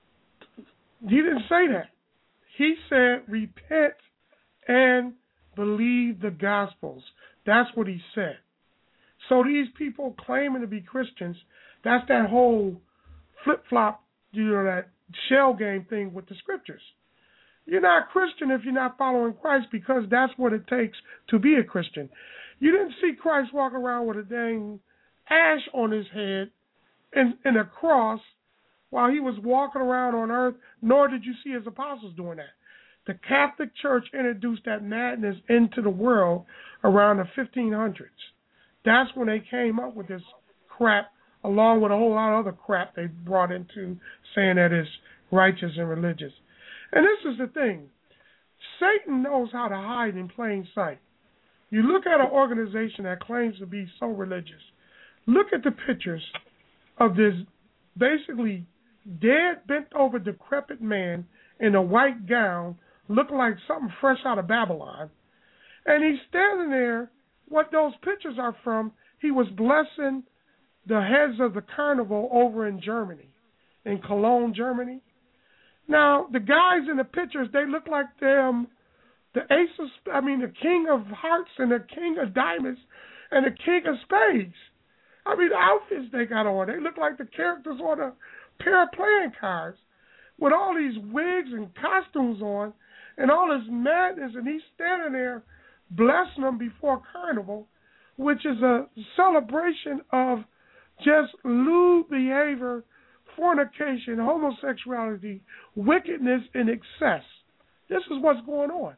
He didn't say that. He said repent and believe the Gospels. That's what he said. So these people claiming to be Christians, that's that whole flip-flop, you know, that shell game thing with the scriptures. You're not Christian if you're not following Christ, because that's what it takes to be a Christian. You didn't see Christ walk around with a dang ash on his head and, and a cross while he was walking around on earth, nor did you see his apostles doing that. The Catholic Church introduced that madness into the world around the fifteen hundreds. That's when they came up with this crap, along with a whole lot of other crap they brought into saying that it's righteous and religious. And this is the thing. Satan knows how to hide in plain sight. You look at an organization that claims to be so religious. Look at the pictures of this basically dead, bent-over, decrepit man in a white gown, looking like something fresh out of Babylon. And he's standing there. What those pictures are from, he was blessing the heads of the carnival over in Germany, in Cologne, Germany. Now, the guys in the pictures, they look like them, the ace of, I mean, the king of hearts and the king of diamonds and the king of spades. I mean, the outfits they got on, they look like the characters on a pair of playing cards with all these wigs and costumes on and all this madness, and he's standing there blessing them before Carnival, which is a celebration of just lewd behavior, fornication, homosexuality, wickedness, and excess. This is what's going on.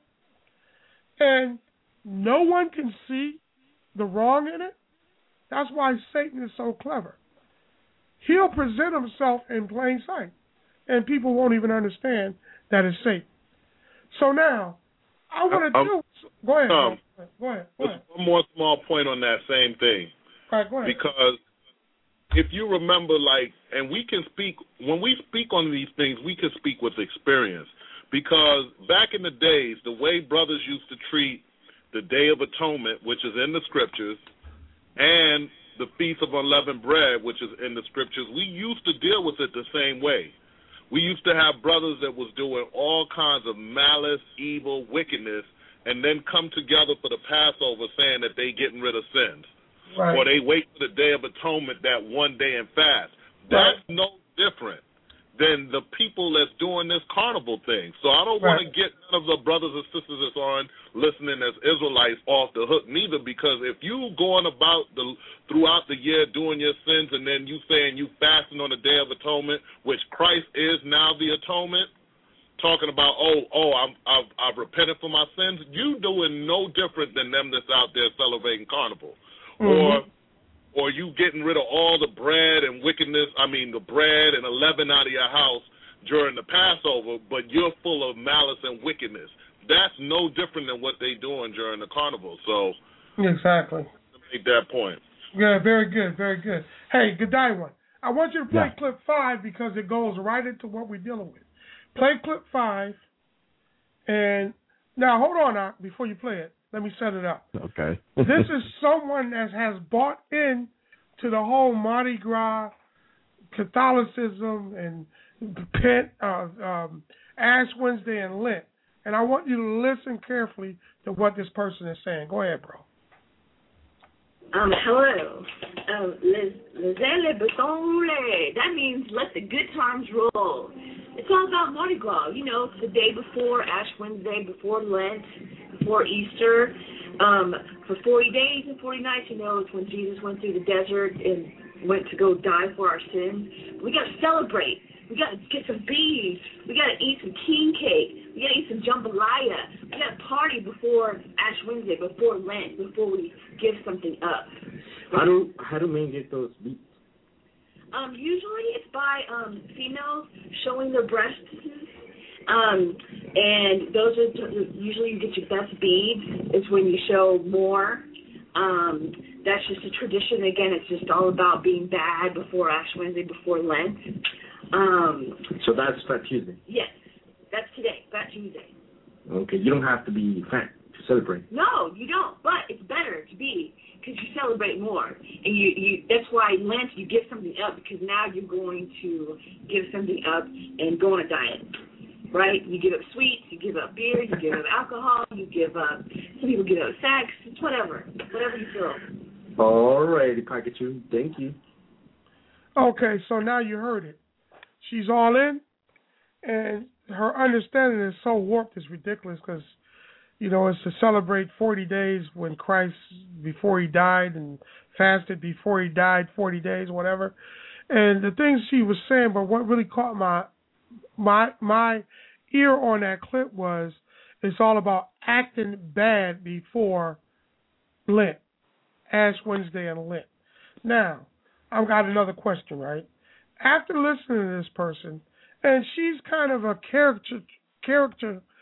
And no one can see the wrong in it. That's why Satan is so clever. He'll present himself in plain sight, and people won't even understand that it's Satan. So now, I want to um, do... Go ahead, um, go ahead. Go ahead. One more small point on that same thing. All right, go ahead. Because if you remember, like, and we can speak, when we speak on these things, we can speak with experience. Because back in the days, the way brothers used to treat the Day of Atonement, which is in the Scriptures, and the Feast of Unleavened Bread, which is in the Scriptures, we used to deal with it the same way. We used to have brothers that was doing all kinds of malice, evil, wickedness, and then come together for the Passover saying that they getting rid of sins. Right. Or they wait for the Day of Atonement that one day and fast. That's right. No different than the people that's doing this carnival thing. So I don't right. want to get none of the brothers and sisters that's on listening as Israelites off the hook neither, because if you going about the throughout the year doing your sins and then you saying you fasting on the Day of Atonement, which Christ is now the atonement, talking about, oh, oh, I'm, I've, I've repented for my sins, you doing no different than them that's out there celebrating carnival. Mm-hmm. Or or you getting rid of all the bread and wickedness, I mean the bread and the leaven out of your house during the Passover, but you're full of malice and wickedness. That's no different than what they doing during the carnival. So exactly. To make that point. Yeah, very good, very good. Hey, Godiwa, I want you to play yeah. clip five because it goes right into what we're dealing with. Play clip five, and now hold on now, before you play it. Let me set it up. Okay. This is someone that has bought in to the whole Mardi Gras, Catholicism, and Pent, uh, um, Ash Wednesday, and Lent. And I want you to listen carefully to what this person is saying. Go ahead, bro. Um, hello. Um, les, les beton roulés. That means let the good times roll. It's all about Mardi Gras. You know, it's the day before Ash Wednesday, before Lent, before Easter. Um, for forty days and forty nights, you know, it's when Jesus went through the desert and went to go die for our sins. We got to celebrate. We got to get some beads. We got to eat some king cake. We got to eat some jambalaya. We got to party before Ash Wednesday, before Lent, before we give something up. How do how do men get those beads? Um, usually it's by um, females showing their breasts, um, and those are usually you get your best beads. It's when you show more. Um, that's just a tradition. Again, it's just all about being bad before Ash Wednesday, before Lent. Um, so that's Fat Tuesday? Yes, that's today, Fat Tuesday. Okay, you don't have to be fat to celebrate. No, you don't, but it's better to be because you celebrate more. And you, you that's why Lent, you give something up because now you're going to give something up and go on a diet, right? You give up sweets, you give up beer, you give up alcohol, you give up, some people give up sex, it's whatever, whatever you feel. All righty, Pikachu, thank you. Okay, so now you heard it. She's all in, and her understanding is so warped, it's ridiculous because, you know, it's to celebrate forty days when Christ, before he died, and fasted before he died, forty days, whatever. And the things she was saying, but what really caught my my my ear on that clip was it's all about acting bad before Lent, Ash Wednesday and Lent. Now, I've got another question, right? After listening to this person, and she's kind of a character, character,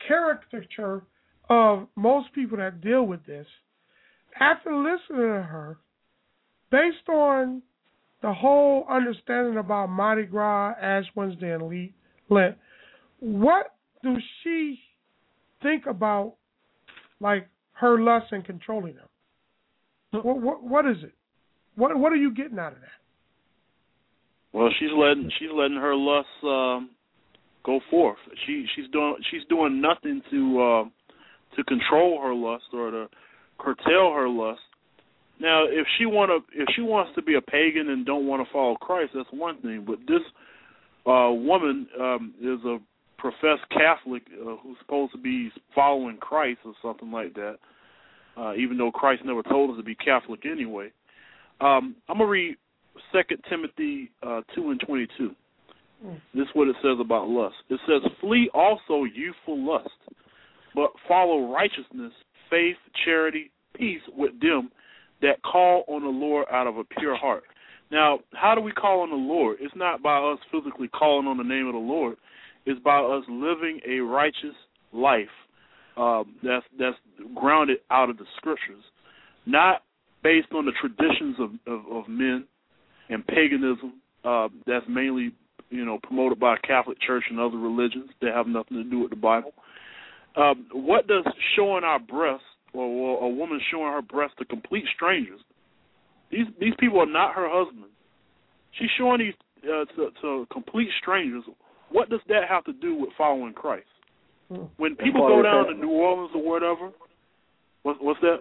caricature of most people that deal with this. After listening to her, based on the whole understanding about Mardi Gras, Ash Wednesday, and Lent, what do she think about, like, her lust and controlling them? What, what, what is it? What What are you getting out of that? Well, she's letting she's letting her lust um, go forth. She she's doing she's doing nothing to uh, to control her lust or to curtail her lust. Now, if she wanna if she wants to be a pagan and don't want to follow Christ, that's one thing. But this uh, woman um, is a professed Catholic uh, who's supposed to be following Christ or something like that. Uh, even though Christ never told us to be Catholic anyway. Um, I'm going to read Second Timothy uh, two and twenty-two. Mm. This is what it says about lust. It says, "Flee also youthful lust, but follow righteousness, faith, charity, peace with them that call on the Lord out of a pure heart." Now, how do we call on the Lord? It's not by us physically calling on the name of the Lord. It's by us living a righteous life. Uh, that's that's grounded out of the scriptures, not based on the traditions of, of, of men and paganism. Uh, that's mainly, you know, promoted by Catholic Church and other religions that have nothing to do with the Bible. Um, what does showing our breasts, or, or a woman showing her breasts to complete strangers? These these people are not her husband. She's showing these uh, to, to complete strangers. What does that have to do with following Christ? When people go down to New Orleans or whatever, what, what's that?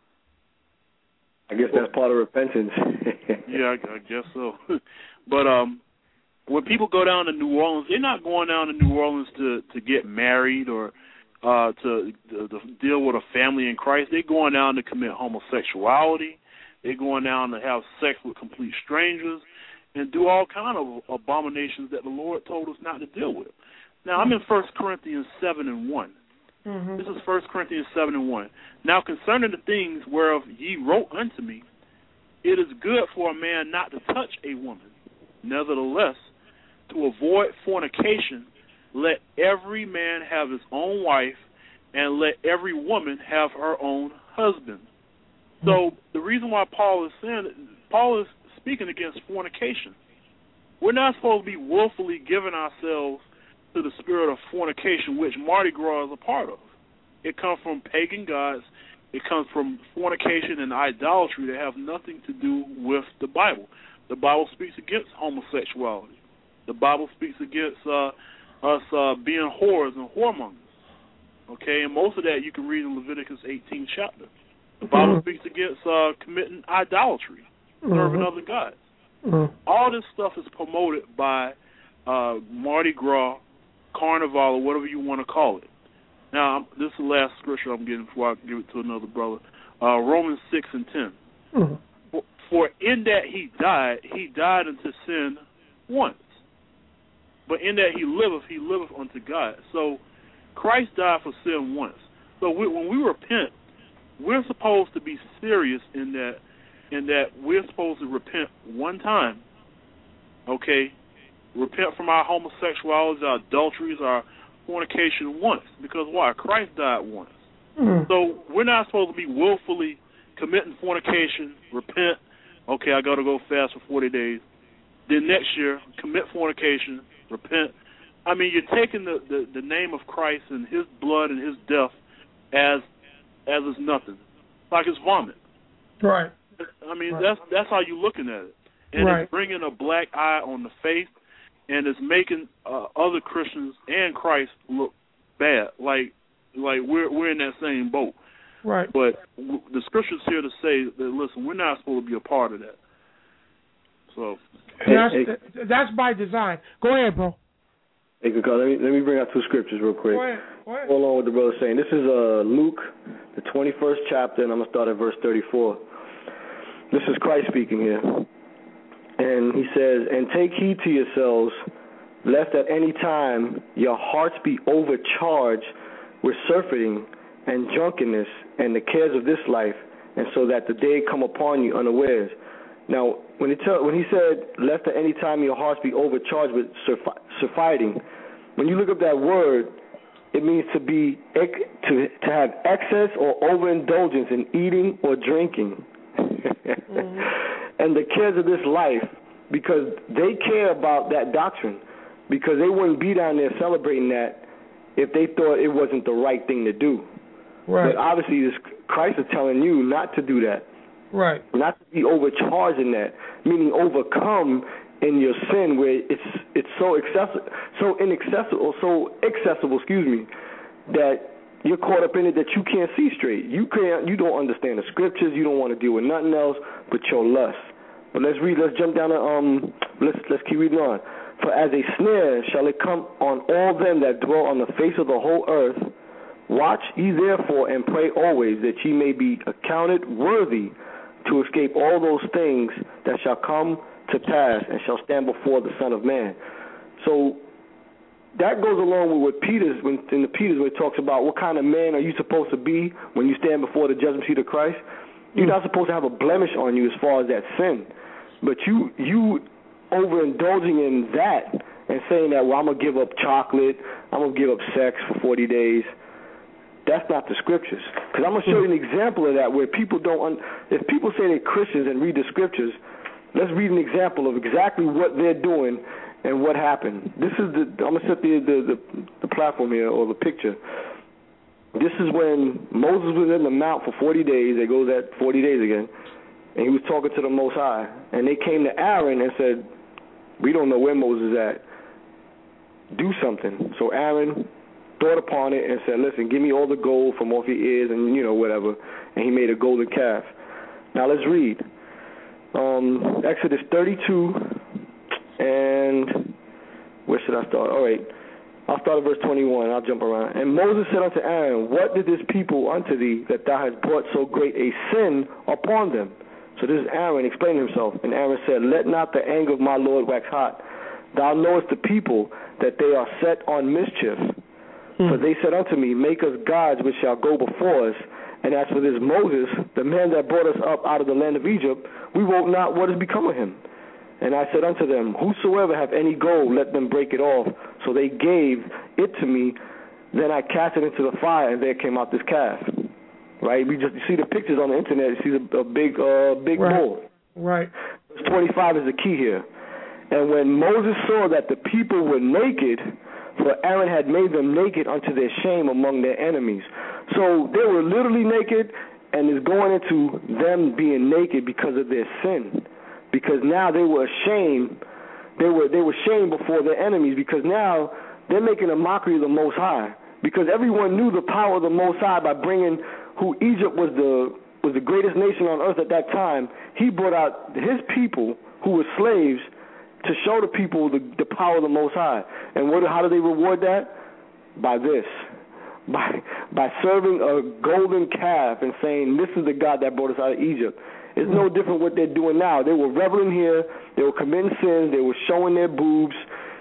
I guess that's part of repentance. Yeah, I, I guess so. But um, when people go down to New Orleans, they're not going down to New Orleans to, to get married or uh, to, to, to deal with a family in Christ. They're going down to commit homosexuality. They're going down to have sex with complete strangers and do all kind of abominations that the Lord told us not to deal with. Now, I'm in First Corinthians seven and one. Mm-hmm. This is First Corinthians seven and one. "Now, concerning the things whereof ye wrote unto me, it is good for a man not to touch a woman. Nevertheless, to avoid fornication, let every man have his own wife, and let every woman have her own husband." Mm-hmm. So, the reason why Paul is saying, Paul is speaking against fornication. We're not supposed to be willfully giving ourselves to the spirit of fornication, which Mardi Gras is a part of. It comes from pagan gods. It comes from fornication and idolatry that have nothing to do with the Bible. The Bible speaks against homosexuality. The Bible speaks against uh, us uh, being whores and whoremongers. Okay, and most of that you can read in Leviticus eighteenth chapter. The Bible mm-hmm. speaks against uh, committing idolatry, mm-hmm. serving other gods. Mm-hmm. All this stuff is promoted by uh, Mardi Gras, Carnival, or whatever you want to call it. Now, this is the last scripture I'm getting before I give it to another brother. Uh, Romans six and ten. Mm-hmm. For, for in that he died, he died unto sin once. But in that he liveth, he liveth unto God. So Christ died for sin once. So we, when we repent, we're supposed to be serious in that, in that we're supposed to repent one time, okay? Repent from our homosexualities, our adulteries, our fornication once. Because why? Christ died once. Mm-hmm. So we're not supposed to be willfully committing fornication, repent, okay, I got to go fast for forty days. Then next year, commit fornication, repent. I mean, you're taking the, the, the name of Christ and his blood and his death as as is nothing. Like it's vomit. Right. I mean, right. that's that's how you're looking at it. And right. it's bringing a black eye on the faith. And it's making uh, other Christians and Christ look bad, like like we're we're in that same boat. Right. But w- the scripture's here to say that, listen, we're not supposed to be a part of that. So that's hey, that's by design. Go ahead, bro. Hey, let me let me bring out two scriptures real quick. Go ahead. Go ahead. Hold on with the brother saying. This is uh, Luke, the twenty-first chapter, and I'm gonna start at verse thirty-four. This is Christ speaking here. And he says, "And take heed to yourselves, lest at any time your hearts be overcharged with surfeiting and drunkenness and the cares of this life, and so that the day come upon you unawares." Now, when he, tell, when he said, "Lest at any time your hearts be overcharged with surfeiting," when you look up that word, it means to be to to have excess or overindulgence in eating or drinking, mm-hmm. and the cares of this life, because they care about that doctrine, because they wouldn't be down there celebrating that if they thought it wasn't the right thing to do. Right. But obviously, this Christ is telling you not to do that. Right. Not to be overcharged in that, meaning overcome in your sin, where it's it's so accessible, so inaccessible, so accessible, excuse me, that you're caught up in it that you can't see straight. You can't, you don't understand the scriptures. You don't want to deal with nothing else but your lust. But let's read. Let's jump down to um. Let's let's keep reading on. For as a snare shall it come on all them that dwell on the face of the whole earth. Watch ye therefore and pray always, that ye may be accounted worthy to escape all those things that shall come to pass and shall stand before the Son of Man. So that goes along with what Peter's, when in the Peter's where it talks about what kind of man are you supposed to be when you stand before the judgment seat of Christ. You're not supposed to have a blemish on you as far as that sin, but you you overindulging in that and saying that, well, I'm gonna give up chocolate, I'm gonna give up sex for forty days. That's not the scriptures. Because I'm going to show you an example of that where people don't, un- if people say they're Christians and read the scriptures, let's read an example of exactly what they're doing and what happened. This is the, I'm going to set the, the, the, the platform here, or the picture. This is when Moses was in the mount for forty days. It goes at forty days again. And he was talking to the Most High. And they came to Aaron and said, we don't know where Moses is at. Do something. So Aaron thought upon it and said, listen, give me all the gold from off your ears and, you know, whatever. And he made a golden calf. Now let's read. Um, Exodus thirty-two, and where should I start? All right, I'll start at verse twenty-one. I'll jump around. And Moses said unto Aaron, what did this people unto thee, that thou hast brought so great a sin upon them? So this is Aaron explaining himself. And Aaron said, let not the anger of my Lord wax hot. Thou knowest the people, that they are set on mischief. For they said unto me, make us gods which shall go before us. And as for this Moses, the man that brought us up out of the land of Egypt, we wot not what has become of him. And I said unto them, whosoever have any gold, let them break it off. So they gave it to me. Then I cast it into the fire, and there came out this calf. Right? We just you see the pictures on the internet. You see a, a big, uh, big right. bull. Right. Verse twenty-five is the key here. And when Moses saw that the people were naked, for Aaron had made them naked unto their shame among their enemies. So they were literally naked, and it's going into them being naked because of their sin. Because now they were ashamed. They were they were shamed before their enemies, because now they're making a mockery of the Most High. Because everyone knew the power of the Most High by bringing who Egypt was the was the greatest nation on earth at that time. He brought out his people who were slaves to show the people the, the power of the Most High. And what, how do they reward that? By this. By by serving a golden calf and saying, this is the God that brought us out of Egypt. It's no different what they're doing now. They were reveling here. They were committing sins. They were showing their boobs,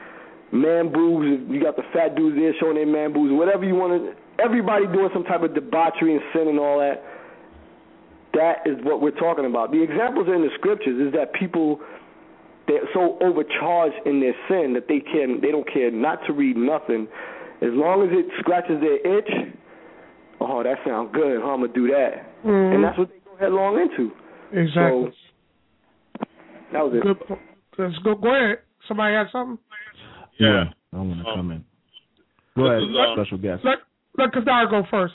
man boobs. You got the fat dudes there showing their man boobs. Whatever you want to, everybody doing some type of debauchery and sin and all that. That is what we're talking about. The examples in the scriptures is that people, they're so overcharged in their sin that they can they don't care not to read nothing. As long as it scratches their itch, oh, that sounds good, huh? I'm going to do that. Mm-hmm. And that's what they go headlong into. Exactly. So, that was it. Good. Let's go. Go ahead. Somebody had something? Yeah. I want to um, come in. Go ahead, is, um, special guest. Let, let Kadar go first.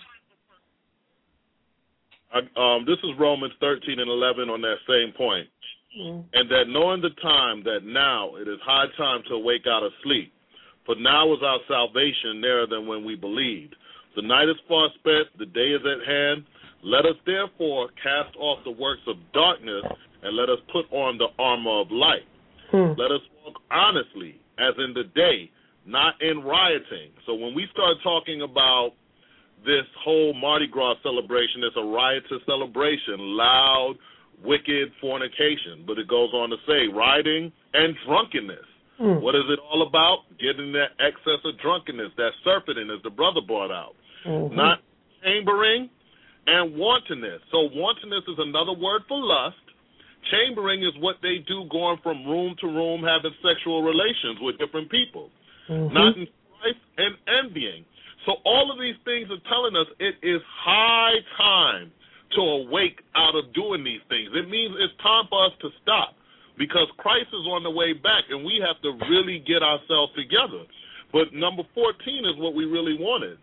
I, um, this is Romans thirteen and eleven on that same point. Mm. And that knowing the time, that now it is high time to awake out of sleep. For now is our salvation nearer than when we believed. The night is far spent, the day is at hand. Let us therefore cast off the works of darkness, and let us put on the armor of light. Hmm. Let us walk honestly, as in the day, not in rioting. So when we start talking about this whole Mardi Gras celebration, it's a riotous celebration, loud, wicked fornication. But it goes on to say rioting and drunkenness. Mm. What is it all about? Getting that excess of drunkenness, that surfeiting, as the brother brought out. Mm-hmm. Not chambering and wantonness. So wantonness is another word for lust. Chambering is what they do, going from room to room, having sexual relations with different people. Mm-hmm. Not in strife and envying. So all of these things are telling us it is high time to awake out of doing these things. It means it's time for us to stop because Christ is on the way back, and we have to really get ourselves together. But number fourteen is what we really wanted.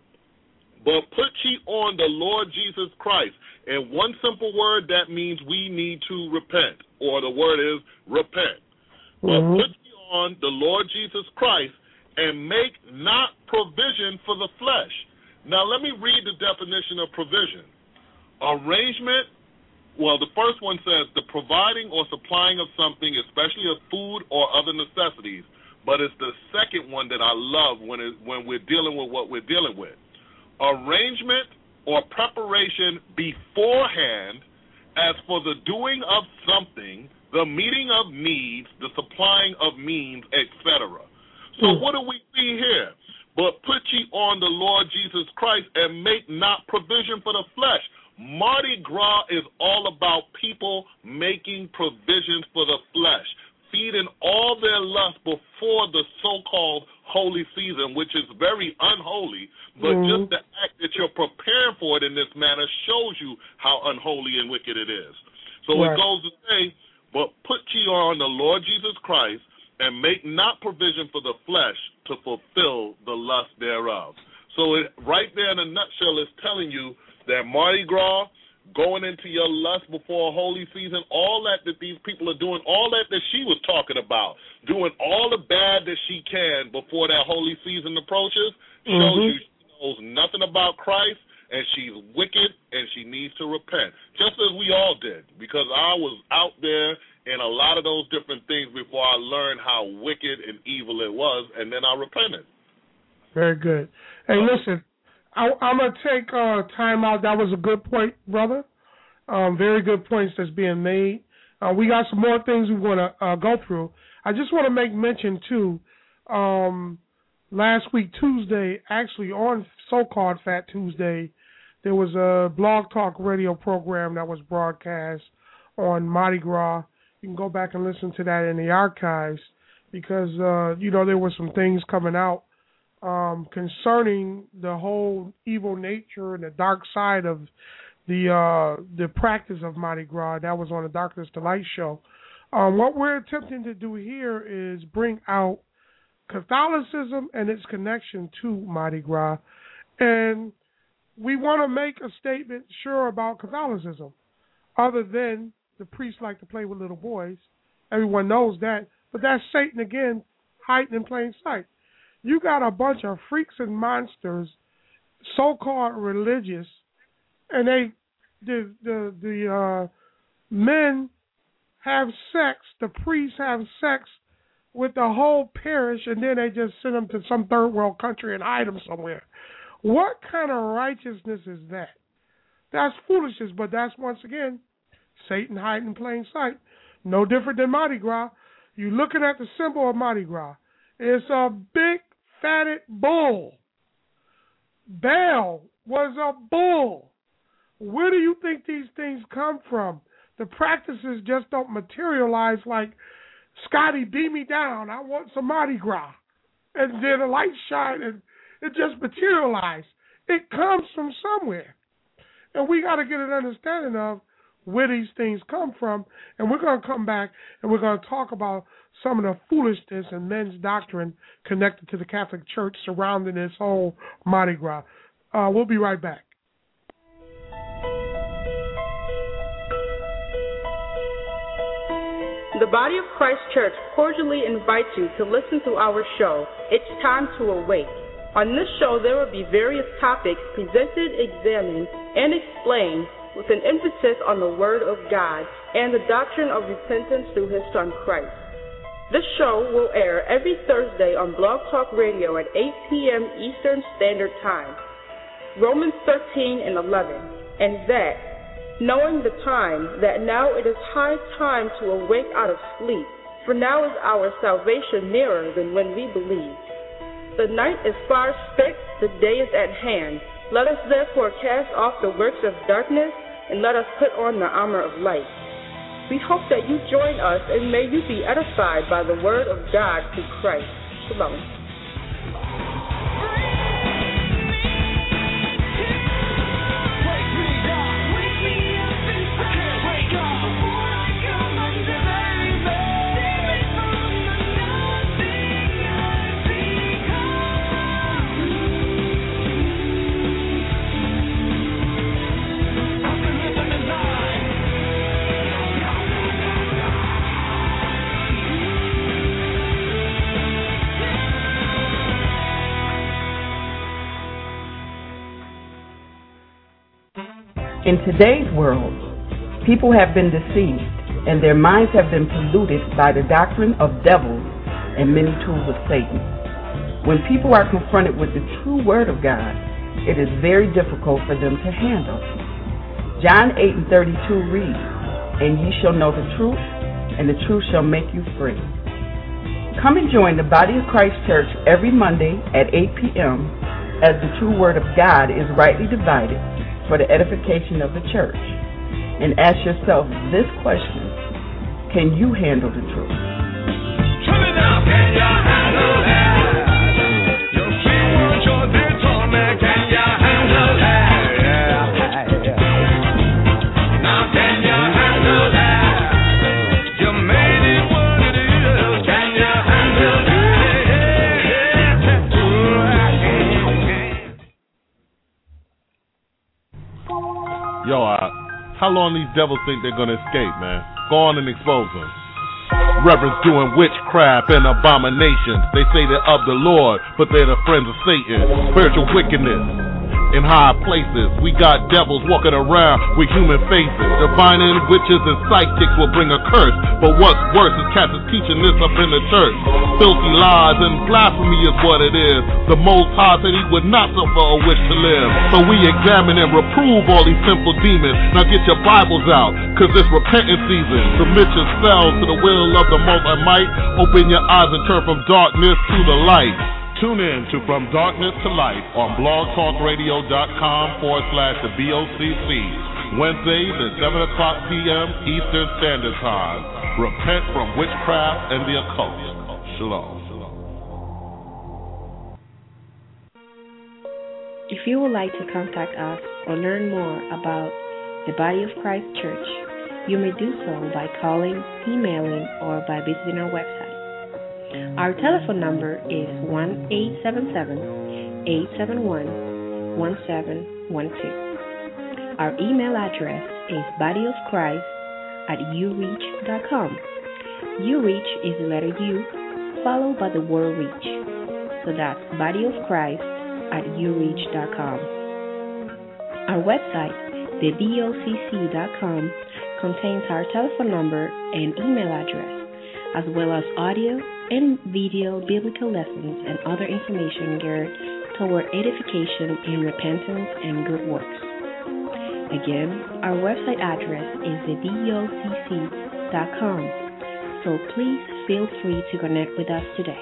But put ye on the Lord Jesus Christ. And one simple word, that means we need to repent, or the word is repent. But mm-hmm. put ye on the Lord Jesus Christ and make not provision for the flesh. Now let me read the definition of provision. Arrangement, well, the first one says the providing or supplying of something, especially of food or other necessities. But it's the second one that I love when it, when we're dealing with what we're dealing with. Arrangement or preparation beforehand as for the doing of something, the meeting of needs, the supplying of means, et cetera. So mm. what do we see here? But put ye on the Lord Jesus Christ and make not provision for the flesh. Mardi Gras is all about people making provisions for the flesh, feeding all their lust before the so-called holy season, which is very unholy, but mm. just the act that you're preparing for it in this manner shows you how unholy and wicked it is. So right. it goes to say, but put ye on the Lord Jesus Christ and make not provision for the flesh to fulfill the lust thereof. So it, right there in a nutshell, it's telling you that Mardi Gras, going into your lust before a holy season, all that that these people are doing, all that that she was talking about, doing all the bad that she can before that holy season approaches, shows mm-hmm. you she knows nothing about Christ, and she's wicked, and she needs to repent, just as we all did, because I was out there in a lot of those different things before I learned how wicked and evil it was, and then I repented. Very good. Hey, listen, I, I'm going to take uh, time out. That was a good point, brother. Um, very good points that's being made. Uh, we got some more things we want to uh, go through. I just want to make mention, too, um, last week, Tuesday, actually on so-called Fat Tuesday, there was a Blog Talk radio program that was broadcast on Mardi Gras. You can go back and listen to that in the archives because, uh, you know, there were some things coming out Um, concerning the whole evil nature and the dark side of the uh, the practice of Mardi Gras. That was on the Darkness to Light show. Um, what we're attempting to do here is bring out Catholicism and its connection to Mardi Gras. And we want to make a statement sure about Catholicism, other than the priests like to play with little boys. Everyone knows that. But that's Satan, again, hiding in plain sight. You got a bunch of freaks and monsters, so-called religious, and they, the the the uh, men have sex, the priests have sex with the whole parish, and then they just send them to some third world country and hide them somewhere. What kind of righteousness is that? That's foolishness, but that's once again Satan hiding in plain sight. No different than Mardi Gras. You're looking at the symbol of Mardi Gras. It's a big fatted bull. Baal was a bull. Where do you think these things come from? The practices just don't materialize like, Scotty, beat me down. I want some Mardi Gras. And then the light shine and it just materialized. It comes from somewhere. And we got to get an understanding of where these things come from. And we're going to come back and we're going to talk about some of the foolishness and men's doctrine connected to the Catholic Church surrounding this whole Mardi Gras. Uh, we'll be right back. The Body of Christ Church cordially invites you to listen to our show, It's Time to Awake. On this show, there will be various topics presented, examined, and explained with an emphasis on the Word of God and the doctrine of repentance through His Son Christ. This show will air every Thursday on Blog Talk Radio at eight p.m. Eastern Standard Time. Romans thirteen and eleven, and that, knowing the time, that now it is high time to awake out of sleep, for now is our salvation nearer than when we believed. The night is far spent, the day is at hand. Let us therefore cast off the works of darkness, and let us put on the armor of light. We hope that you join us, and may you be edified by the word of God through Christ. Shalom. In today's world, people have been deceived and their minds have been polluted by the doctrine of devils and many tools of Satan. When people are confronted with the true word of God, it is very difficult for them to handle. John eight and thirty-two reads, "And ye shall know the truth, and the truth shall make you free." Come and join the Body of Christ Church every Monday at eight p.m. as the true word of God is rightly divided for the edification of the church. And ask yourself this question: can you handle the truth? Turn it down, can you handle that? Your sweet words, your dear torment, can you handle that? Yeah, yeah. Now can you handle that? You made it what it is, can you handle that? Yo, uh, how long these devils think they're gonna escape, man? Go on and expose them. Reverends doing witchcraft and abominations. They say they're of the Lord, but they're the friends of Satan. Spiritual wickedness in high places. We got devils walking around with human faces. Divining witches and psychics will bring a curse. But what's worse is cats is teaching this up in the church. Filthy lies and blasphemy is what it is. The Most High said he would not suffer a witch to live. So we examine and reprove all these sinful demons. Now get your Bibles out, cause it's repentance season. Submit yourselves to the will of the Most High Might. Open your eyes and turn from darkness to the light. Tune in to From Darkness to Light on blogtalkradio.com forward slash the B O C C. Wednesdays at seven o'clock p.m. Eastern Standard Time. Repent from witchcraft and the occult. Shalom. If you would like to contact us or learn more about the Body of Christ Church, you may do so by calling, emailing, or by visiting our website. Our telephone number is one eight seven seven, eight seven one, one seven one two. Our email address is bodyofchrist at ureach dot com. Ureach is the letter U followed by the word reach. So that's bodyofchrist at ureach dot com. Our website, the B O C C dot com, contains our telephone number and email address, as well as audio and video biblical lessons and other information geared toward edification in repentance and good works. Again, our website address is the B O C C dot com, so please feel free to connect with us today.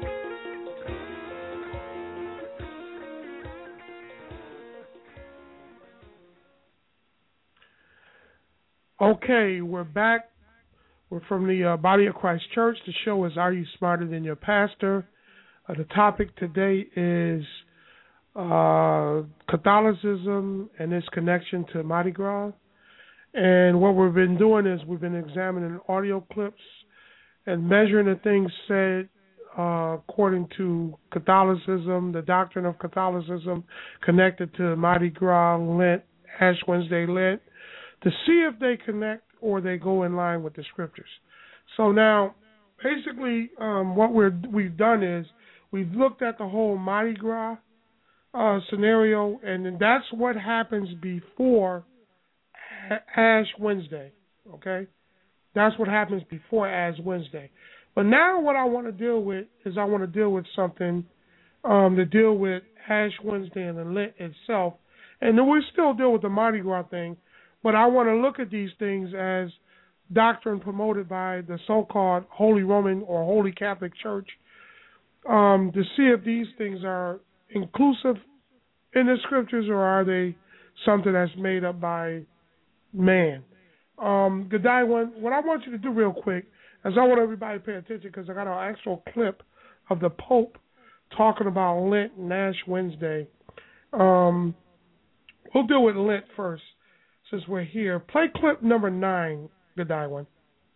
Okay, we're back. We're from the uh, Body of Christ Church. The show is Are You Smarter Than Your Pastor? Uh, the topic today is uh, Catholicism and its connection to Mardi Gras. And what we've been doing is we've been examining audio clips and measuring the things said uh, according to Catholicism, the doctrine of Catholicism connected to Mardi Gras, Lent, Ash Wednesday, Lent, to see if they connect or they go in line with the scriptures. So now, basically, um, what we're, we've done is we've looked at the whole Mardi Gras uh, scenario, and then that's what happens before Ash Wednesday, okay? That's what happens before Ash Wednesday. But now what I want to deal with is I want to deal with something um, to deal with Ash Wednesday and the Lent itself. And then we still deal with the Mardi Gras thing, but I want to look at these things as doctrine promoted by the so-called Holy Roman or Holy Catholic Church um, to see if these things are inclusive in the scriptures or are they something that's made up by man. Um, G'day, what I want you to do real quick is I want everybody to pay attention because I got an actual clip of the Pope talking about Lent and Ash Wednesday. Um, we'll deal with Lent first since we're here. Play clip number nine, G'day one.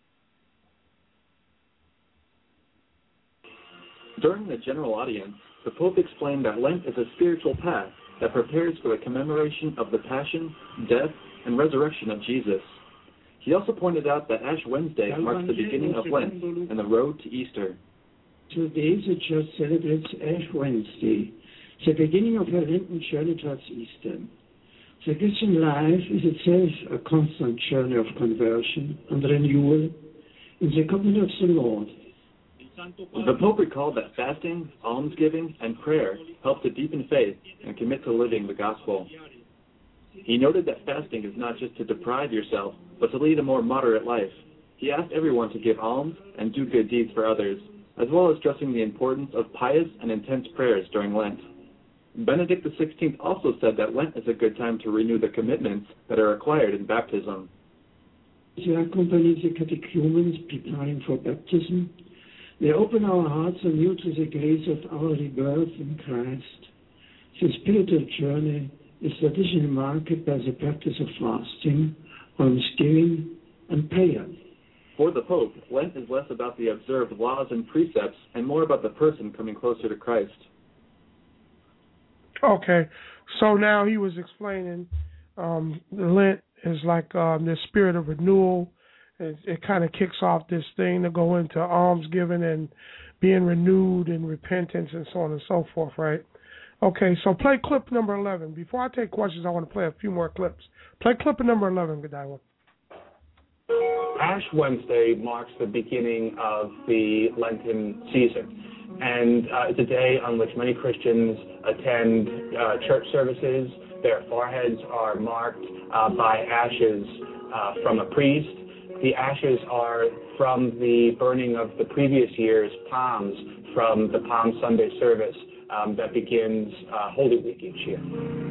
During the general audience, the Pope explained that Lent is a spiritual path that prepares for the commemoration of the Passion, Death, and Resurrection of Jesus. He also pointed out that Ash Wednesday marks the beginning of Lent and the road to Easter. Today the Church celebrates Ash Wednesday, the beginning of her Lenten journey towards Easter. The Christian life is itself a constant journey of conversion and renewal in the company of the Lord. The Pope recalled that fasting, almsgiving, and prayer help to deepen faith and commit to living the gospel. He noted that fasting is not just to deprive yourself, but to lead a more moderate life. He asked everyone to give alms and do good deeds for others, as well as stressing the importance of pious and intense prayers during Lent. Benedict the sixteenth also said that Lent is a good time to renew the commitments that are required in baptism. They accompany the catechumens preparing for baptism. They open our hearts anew to the grace of our rebirth in Christ. The spiritual journey is traditionally marked by the practice of fasting, almsgiving, and prayer. For the Pope, Lent is less about the observed laws and precepts and more about the person coming closer to Christ. Okay, so now he was explaining um, Lent is like um, this spirit of renewal. It, it kind of kicks off this thing to go into almsgiving and being renewed in repentance and so on and so forth, right? Okay, so play clip number eleven. Before I take questions, I want to play a few more clips. Play clip number eleven, Godiwa. Ash Wednesday marks the beginning of the Lenten season, and uh, it's a day on which many Christians attend uh, church services. Their foreheads are marked uh, by ashes uh, from a priest. The ashes are from the burning of the previous year's palms from the Palm Sunday service um, that begins uh, Holy Week each year.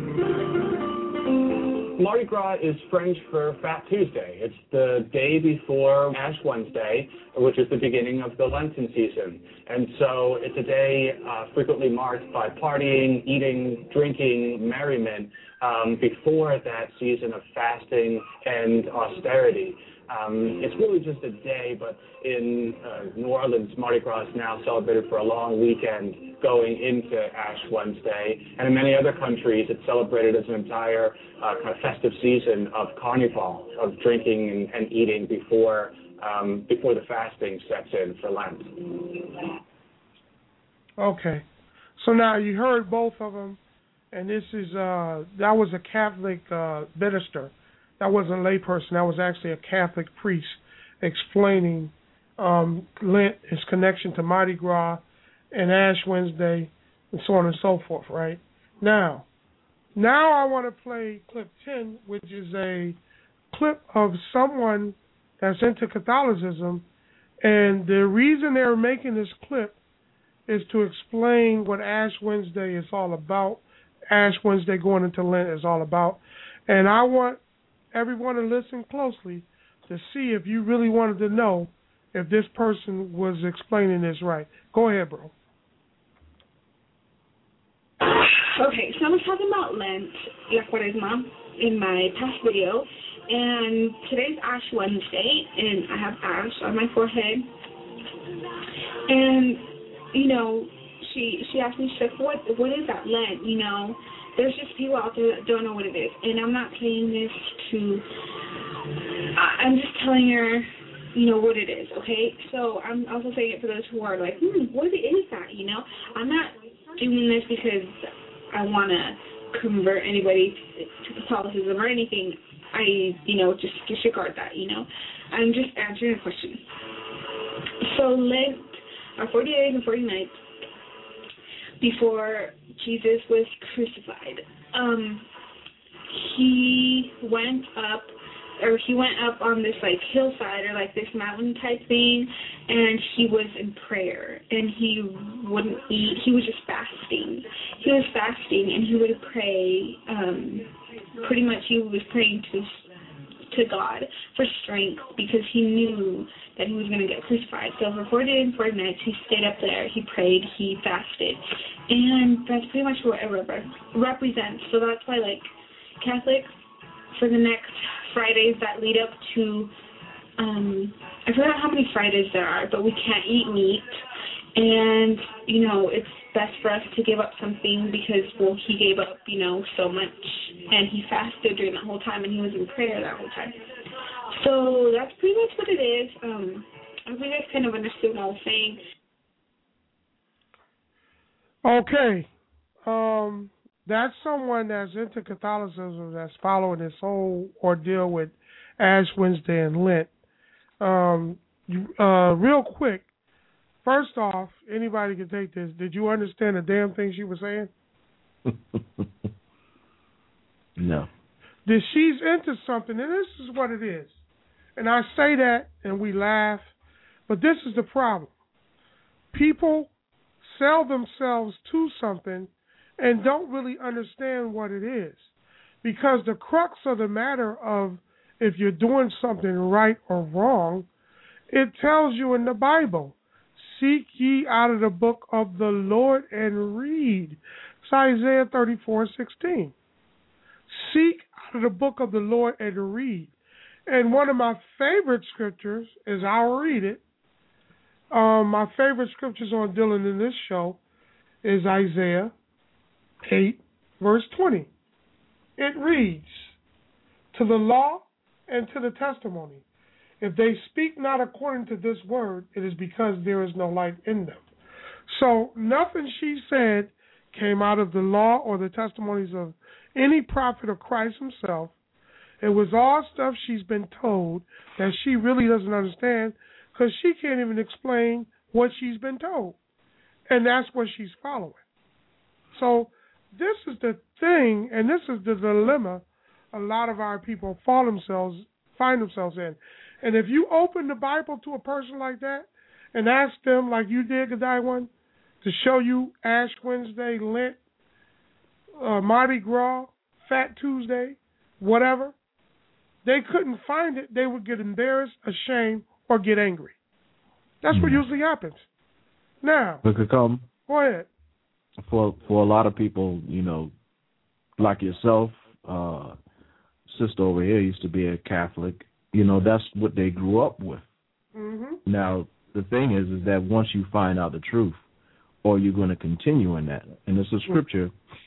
Mardi Gras is French for Fat Tuesday. It's the day before Ash Wednesday, which is the beginning of the Lenten season. And so it's a day uh, frequently marked by partying, eating, drinking, merriment um, before that season of fasting and austerity. Um, it's really just a day, but in uh, New Orleans, Mardi Gras is now celebrated for a long weekend going into Ash Wednesday. And in many other countries, it's celebrated as an entire uh, kind of festive season of carnival, of drinking and, and eating before um, before the fasting sets in for Lent. Okay. So now you heard both of them, and this is, uh, that was a Catholic uh, minister. That wasn't a layperson. That was actually a Catholic priest explaining um, Lent, its connection to Mardi Gras and Ash Wednesday, and so on and so forth, right? Now, now I want to play clip ten, which is a clip of someone that's into Catholicism, and the reason they're making this clip is to explain what Ash Wednesday is all about. Ash Wednesday going into Lent is all about. And I want everyone to listen closely to see if you really wanted to know if this person was explaining this right. Go ahead, bro. Okay, so I was talking about Lent, La Cuaresma, in my past video, and today's Ash Wednesday, and I have ash on my forehead, and, you know, she she asked me, she's like, what, what is that Lent, you know? There's just people out there that don't know what it is. And I'm not saying this to, I'm just telling her, you know, what it is, okay? So I'm also saying it for those who are like, hmm, what is that, you know? I'm not doing this because I want to convert anybody to Catholicism or anything. I, you know, just disregard that, you know? I'm just answering a question. So Lent are forty days and forty nights before Jesus was crucified. Um, he went up, or he went up on this like hillside or like this mountain type thing, and he was in prayer, and he wouldn't eat. He was just fasting. He was fasting, and he would pray. Um, pretty much, he was praying to to God for strength because he knew that he was going to get crucified. So for forty days and forty nights, he stayed up there, he prayed, he fasted. And that's pretty much what it rep- represents. So that's why, like, Catholics, for the next Fridays that lead up to, um, I forgot how many Fridays there are, but we can't eat meat. And, you know, it's best for us to give up something because, well, he gave up, you know, so much. And he fasted during that whole time, and he was in prayer that whole time. So that's pretty much what it is. Um, I hope you guys kind of understood what I was saying. Okay. Um, that's someone that's into Catholicism that's following this whole ordeal with Ash Wednesday and Lent. Um, you, uh, real quick, first off, anybody can take this. Did you understand the damn thing she was saying? No. That she's into something, and this is what it is. And I say that, and we laugh, but this is the problem. People sell themselves to something and don't really understand what it is. Because the crux of the matter of if you're doing something right or wrong, it tells you in the Bible, seek ye out of the book of the Lord and read. It's Isaiah thirty-four sixteen. Seek out of the book of the Lord and read. And one of my favorite scriptures is, I'll read it. Um, my favorite scriptures on dealing in this show is Isaiah eight, verse twenty. It reads, to the law and to the testimony, if they speak not according to this word, it is because there is no light in them. So nothing she said came out of the law or the testimonies of any prophet of Christ himself. It was all stuff she's been told that she really doesn't understand, because she can't even explain what she's been told. And that's what she's following. So this is the thing, and this is the dilemma a lot of our people fall themselves, find themselves in. And if you open the Bible to a person like that and ask them, like you did, Godai One, to show you Ash Wednesday, Lent, uh, Mardi Gras, Fat Tuesday, whatever, they couldn't find it. They would get embarrassed, ashamed, or get angry. That's mm. what usually happens. Now, it could come. Go ahead. For for a lot of people, you know, like yourself, uh, sister over here used to be a Catholic. You know, that's what they grew up with. Mm-hmm. Now, the thing is, is that once you find out the truth, or you're going to continue in that, and there's a scripture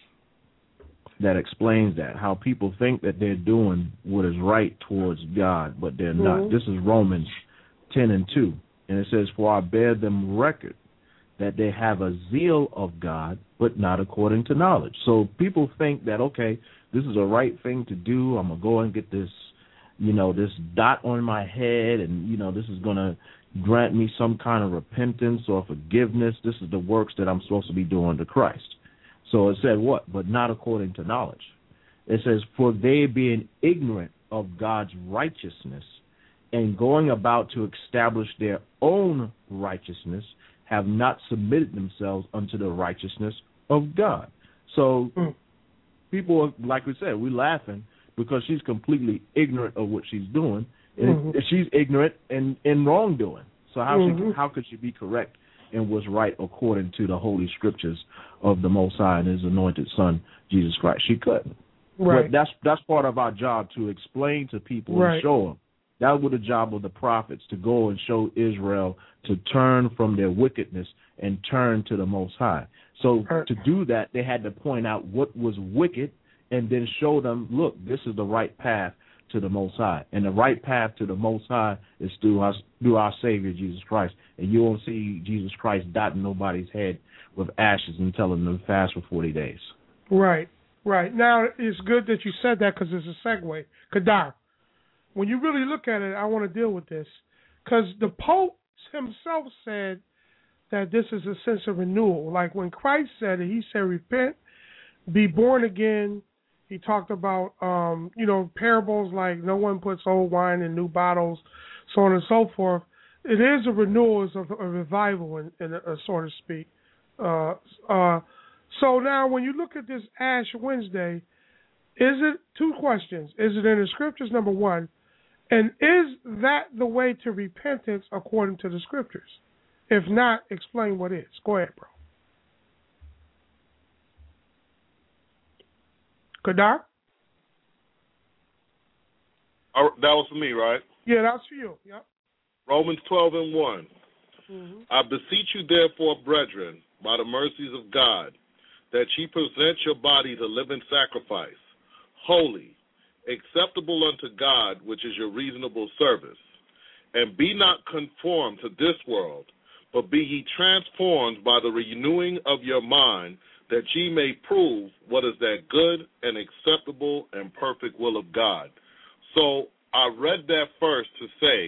that explains that, how people think that they're doing what is right towards God, but they're not. Mm-hmm. This is Romans ten and two, and it says, for I bear them record that they have a zeal of God, but not according to knowledge. So people think that, okay, this is a right thing to do. I'm going to go and get this, you know, this dot on my head, and, you know, this is going to grant me some kind of repentance or forgiveness. This is the works that I'm supposed to be doing to Christ. So it said what? But not according to knowledge. It says, for they being ignorant of God's righteousness and going about to establish their own righteousness, have not submitted themselves unto the righteousness of God. So mm. people, like we said, we're laughing because she's completely ignorant of what she's doing. Mm-hmm. And she's ignorant in, in wrongdoing. So how mm-hmm. she, how could she be correct in what's right according to the holy scriptures of the Most High and His anointed Son, Jesus Christ? She couldn't. Right. But that's that's part of our job, to explain to people right. and show them. That was the job of the prophets, to go and show Israel to turn from their wickedness and turn to the Most High. So right. to do that, they had to point out what was wicked and then show them, look, this is the right path to the Most High. And the right path to the Most High is through our, through our Savior, Jesus Christ. And you won't see Jesus Christ dotting nobody's head with ashes and telling them to fast for forty days. Right, right. Now, it's good that you said that, because it's a segue. Kadar, when you really look at it, I want to deal with this, because the Pope himself said that this is a sense of renewal. Like when Christ said it, he said, repent, be born again. He talked about, um, you know, parables like no one puts old wine in new bottles, so on and so forth. It is a renewal, it's a, a revival, in, in a, a so to speak. Uh, uh, so now when you look at this Ash Wednesday, is it, two questions. Is it in the scriptures, number one? And is that the way to repentance according to the scriptures? If not, explain what is. Go ahead, bro. Kadar? Uh, that was for me, right? Yeah, that's for you. Yep. Romans twelve and one. Mm-hmm. I beseech you, therefore, brethren, by the mercies of God, that ye present your bodies a living sacrifice, holy, acceptable unto God, which is your reasonable service. And be not conformed to this world, but be ye transformed by the renewing of your mind, that ye may prove what is that good and acceptable and perfect will of God. So I read that first to say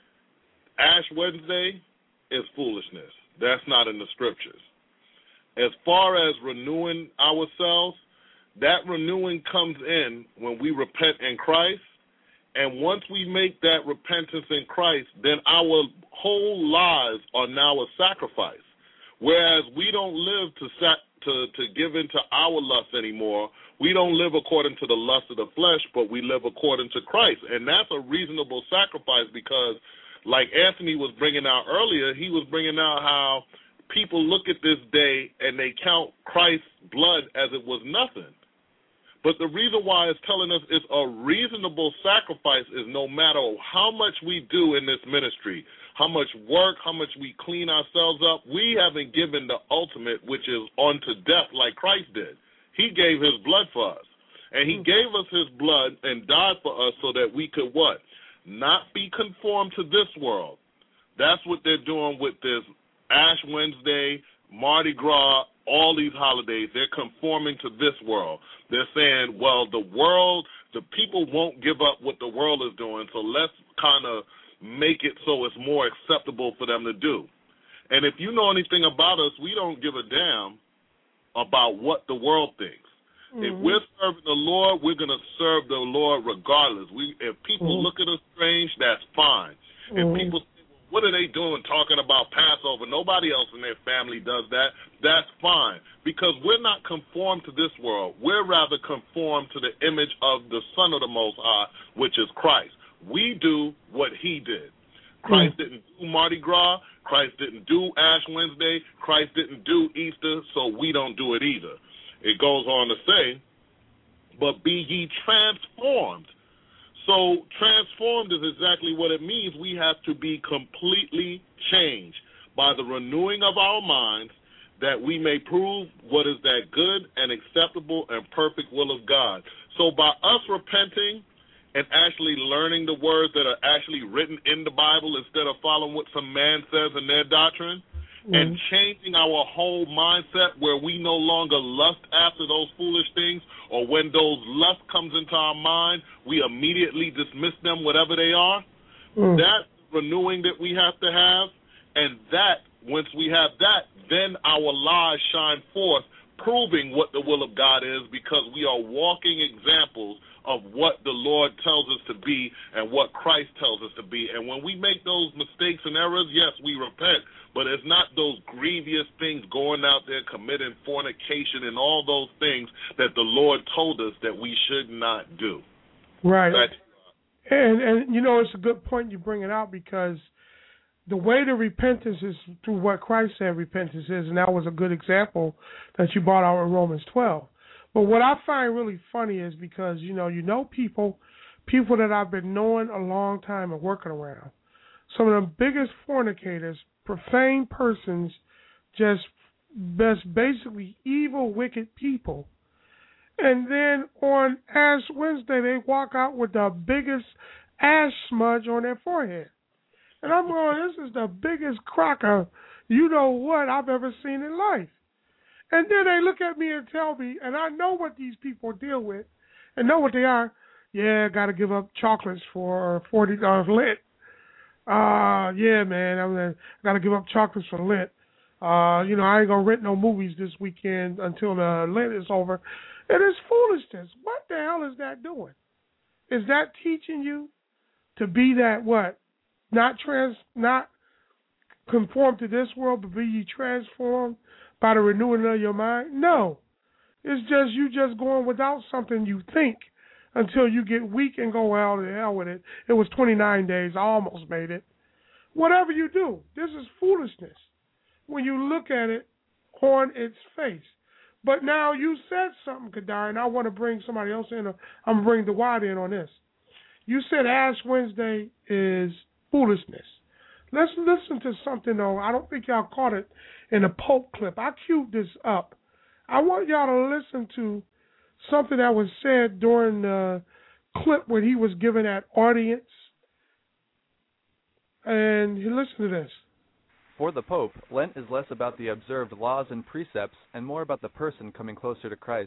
Ash Wednesday is foolishness. That's not in the scriptures. As far as renewing ourselves, that renewing comes in when we repent in Christ. And once we make that repentance in Christ, then our whole lives are now a sacrifice. Whereas we don't live to sac- to, to give into our lust anymore. We don't live according to the lust of the flesh, but we live according to Christ. And that's a reasonable sacrifice because, like Anthony was bringing out earlier, he was bringing out how people look at this day and they count Christ's blood as it was nothing. But the reason why it's telling us it's a reasonable sacrifice is no matter how much we do in this ministry, how much work, how much we clean ourselves up, we haven't given the ultimate, which is unto death like Christ did. He gave his blood for us. And he gave us his blood and died for us so that we could what? Not be conformed to this world. That's what they're doing with this Ash Wednesday, Mardi Gras, all these holidays. They're conforming to this world. They're saying, well, the world, the people won't give up what the world is doing, so let's kind of make it so it's more acceptable for them to do. And if you know anything about us, we don't give a damn about what the world thinks. Mm-hmm. If we're serving the Lord, we're going to serve the Lord regardless. We, if people mm-hmm. look at us strange, that's fine. Mm-hmm. If people say, well, what are they doing talking about Passover? Nobody else in their family does that. That's fine because we're not conformed to this world. We're rather conformed to the image of the Son of the Most High, which is Christ. We do what he did. Christ mm-hmm. didn't do Mardi Gras. Christ didn't do Ash Wednesday. Christ didn't do Easter, so we don't do it either. It goes on to say, but be ye transformed. So transformed is exactly what it means. We have to be completely changed by the renewing of our minds that we may prove what is that good and acceptable and perfect will of God. So by us repenting and actually learning the words that are actually written in the Bible instead of following what some man says in their doctrine, mm-hmm. and changing our whole mindset where we no longer lust after those foolish things, or when those lust comes into our mind, we immediately dismiss them, whatever they are. Mm. That's renewing that we have to have, and that, once we have that, then our lives shine forth, proving what the will of God is, because we are walking examples of what the Lord tells us to be and what Christ tells us to be. And when we make those mistakes and errors, yes, we repent, but it's not those grievous things going out there committing fornication and all those things that the Lord told us that we should not do. Right. That's, and, and, you know, it's a good point you bring it out because the way to repentance is through what Christ said repentance is, and that was a good example that you brought out in Romans twelve. But what I find really funny is because, you know, you know people, people that I've been knowing a long time and working around, some of the biggest fornicators, profane persons, just, just basically evil, wicked people. And then on Ash Wednesday, they walk out with the biggest ash smudge on their forehead. And I'm going, this is the biggest crock of you-know-what I've ever seen in life. And then they look at me and tell me, and I know what these people deal with and know what they are. Yeah, got to give up chocolates for forty dollars Lent. Uh, yeah, man, I got to give up chocolates for Lent. Uh, you know, I ain't going to rent no movies this weekend until the Lent is over. It is foolishness. What the hell is that doing? Is that teaching you to be that what? Not trans, not conform to this world, but be ye transformed by the renewing of your mind? No. It's just you just going without something you think until you get weak and go, well, to hell with it. It was twenty-nine days. I almost made it. Whatever you do, this is foolishness when you look at it on its face. But now you said something, Kadar, and I want to bring somebody else in. I'm going to bring DeWatt in on this. You said Ash Wednesday is foolishness. Let's listen to something, though. I don't think y'all caught it in a Pope clip. I queued this up. I want y'all to listen to something that was said during the clip when he was giving that audience. And listen to this. For the Pope, Lent is less about the observed laws and precepts and more about the person coming closer to Christ.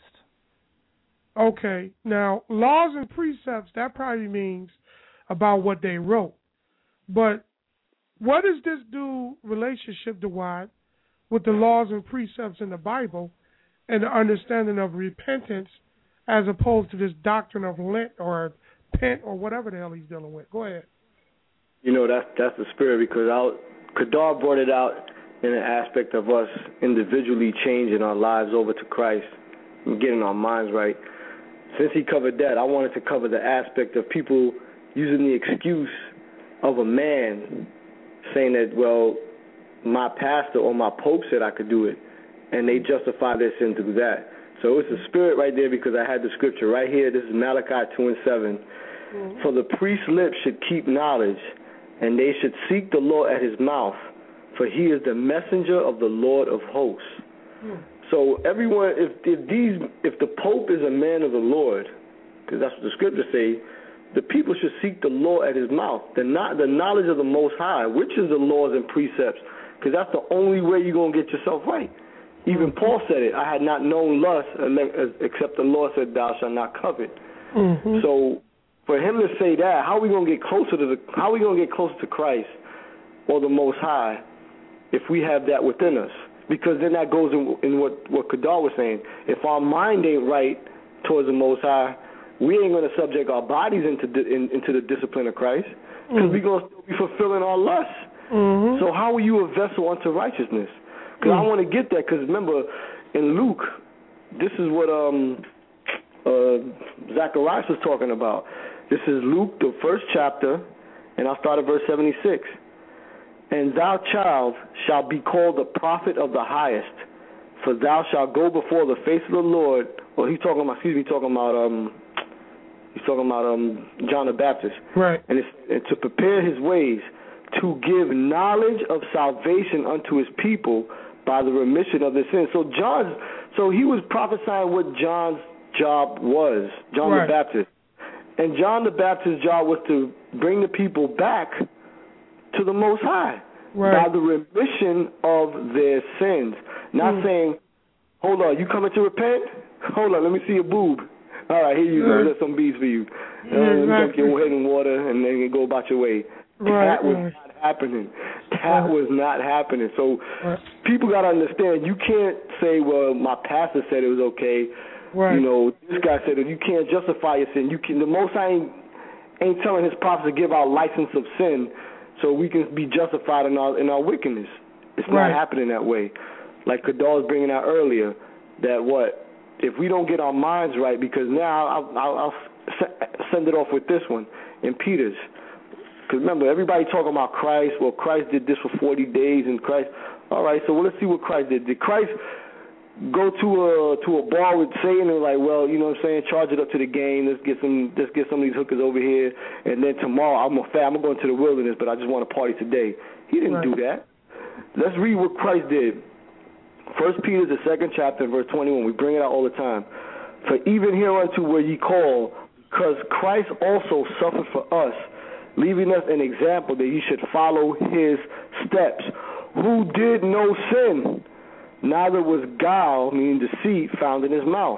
Okay, now, laws and precepts, that probably means about what they wrote. But what does this do relationship, Dwight, with the laws and precepts in the Bible and the understanding of repentance as opposed to this doctrine of Lent or Pent or whatever the hell he's dealing with? Go ahead. You know, that's that's the spirit, because I, Kadar brought it out in an aspect of us individually changing our lives over to Christ and getting our minds right. Since he covered that, I wanted to cover the aspect of people using the excuse of a man saying that, well, my pastor or my pope said I could do it, and they justify their sin through that. So it's a spirit right there, because I had the scripture right here. This is Malachi two and seven. Mm-hmm. For the priest's lips should keep knowledge, and they should seek the Lord at his mouth, for he is the messenger of the Lord of hosts. Mm-hmm. So everyone, if if these, if the Pope is a man of the Lord, because that's what the scriptures say, the people should seek the Lord at his mouth, the not the knowledge of the Most High, which is the laws and precepts, because that's the only way you're gonna get yourself right. Even mm-hmm. Paul said it. I had not known lust, except the Lord said, "Thou shalt not covet." Mm-hmm. So for him to say that, how are we gonna get closer to the? How are we gonna get closer to Christ or the Most High if we have that within us? Because then that goes in, in what, what Kadar was saying. If our mind ain't right towards the Most High, we ain't going to subject our bodies into di- in, into the discipline of Christ, because mm-hmm. we're going to still be fulfilling our lusts. Mm-hmm. So how are you a vessel unto righteousness? Because mm-hmm. I want to get that, because remember, in Luke, this is what um, uh, Zacharias was talking about. This is Luke, the first chapter, and I'll start at verse seventy-six. And thou, child, shalt be called the prophet of the highest, for thou shalt go before the face of the Lord. Well, he's talking about, excuse me, talking about, um, he's talking about um, John the Baptist. Right. And, it's, and to prepare his ways, to give knowledge of salvation unto his people by the remission of their sins. So John, so he was prophesying what John's job was, John right. the Baptist. And John the Baptist's job was to bring the people back to the Most High right. by the remission of their sins. Not mm. saying, hold on, you coming to repent? Hold on, let me see your boob. All right, here you go. There's some beads for you. Yeah, uh, exactly. Dunk your head in water and then you go about your way. Right, that was right. not happening. That right. was not happening. So right. people got to understand, you can't say, well, my pastor said it was okay. Right. You know, this guy said it. You can't justify your sin. You can. The Most High ain't, ain't telling his prophets to give out license of sin so we can be justified in our in our wickedness. It's right. not happening that way. Like Kadar was bringing out earlier, that what, if we don't get our minds right, because now I'll, I'll, I'll send it off with this one in Peter's. Because remember, everybody talking about Christ. Well, Christ did this for forty days, and Christ. All right, so well, let's see what Christ did. Did Christ go to a to a bar with Satan and like, well, you know what I'm saying, charge it up to the game. Let's get some let's get some of these hookers over here, and then tomorrow I'm gonna I'm gonna go into the wilderness, but I just want to party today. He didn't right. do that. Let's read what Christ did. First Peter, the second chapter, verse twenty-one. We bring it out all the time. For even hereunto were ye called, because Christ also suffered for us, leaving us an example that ye should follow his steps, who did no sin, neither was guile, meaning deceit, found in his mouth.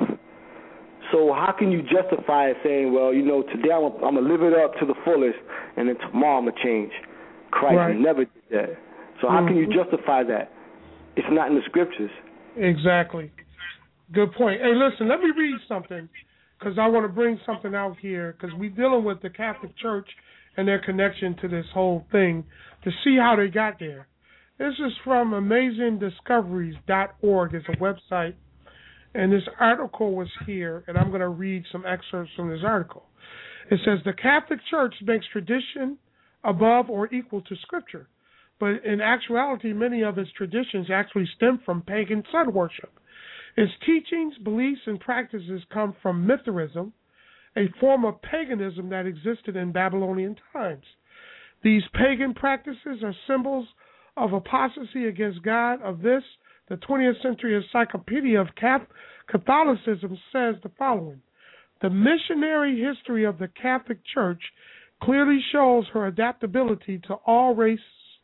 So how can you justify it saying, well, you know, today I'm going to live it up to the fullest, and then tomorrow I'm going to change? Christ right. never did that. So how mm-hmm. can you justify that? It's not in the scriptures. Exactly. Good point. Hey, listen, let me read something, because I want to bring something out here, because we're dealing with the Catholic Church and their connection to this whole thing to see how they got there. This is from amazing discoveries dot org. It's a website, and this article was here, and I'm going to read some excerpts from this article. It says, the Catholic Church makes tradition above or equal to Scripture, but in actuality, many of its traditions actually stem from pagan sun worship. Its teachings, beliefs, and practices come from Mithraism, a form of paganism that existed in Babylonian times. These pagan practices are symbols of apostasy against God. Of this, the twentieth century Encyclopedia of Catholicism says the following: the missionary history of the Catholic Church clearly shows her adaptability to all races,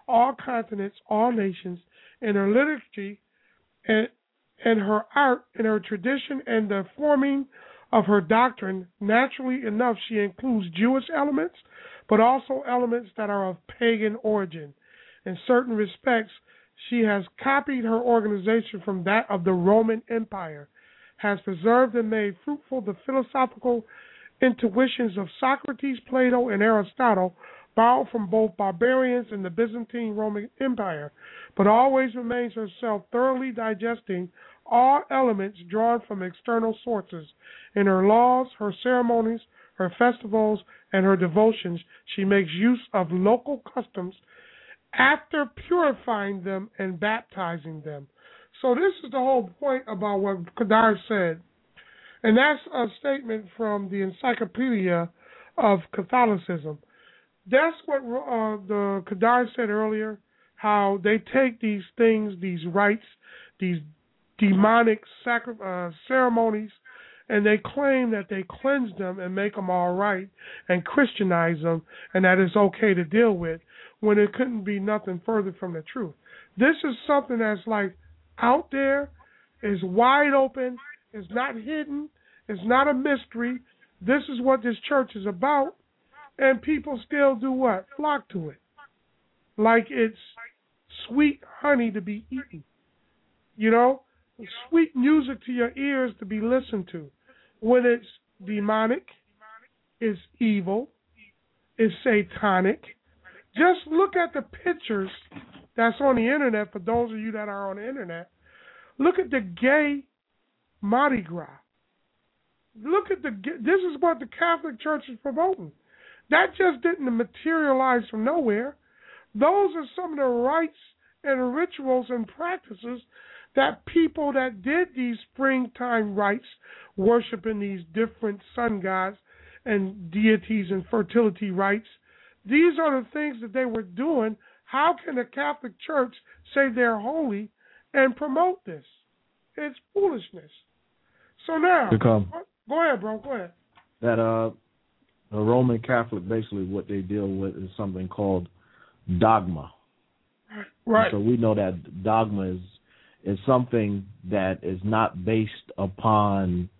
all continents, all nations, in her liturgy and, and her art, in her tradition, and the forming of her doctrine. Naturally enough, she includes Jewish elements, but also elements that are of pagan origin. In certain respects, she has copied her organization from that of the Roman Empire, has preserved and made fruitful the philosophical intuitions of Socrates, Plato, and Aristotle, borrowed from both barbarians and the Byzantine Roman Empire, but always remains herself thoroughly digesting all elements drawn from external sources. In her laws, her ceremonies, her festivals, and her devotions, she makes use of local customs after purifying them and baptizing them. So this is the whole point about what Kadar said. And that's a statement from the Encyclopedia of Catholicism. That's what uh, the Kadar said earlier, how they take these things, these rites, these demonic sacri- uh, ceremonies, and they claim that they cleanse them and make them all right and Christianize them, and that it's okay to deal with, when it couldn't be nothing further from the truth. This is something that's like out there, is wide open, is not hidden, it's not a mystery. This is what this church is about, and people still do what? Flock to it. Like it's sweet honey to be eaten. You know? Sweet music to your ears to be listened to. When it's demonic, it's evil, it's satanic. Just look at the pictures that's on the internet, for those of you that are on the internet. Look at the gay Mardi Gras. Look at the, this is what the Catholic Church is promoting. That just didn't materialize from nowhere. Those are some of the rites and rituals and practices that people that did these springtime rites, worshiping these different sun gods and deities and fertility rites, these are the things that they were doing. How can the Catholic Church say they're holy and promote this? It's foolishness. So now, Become, go ahead, bro, go ahead. That uh, the Roman Catholic, basically what they deal with is something called dogma. Right. And so we know that dogma is is something that is not based upon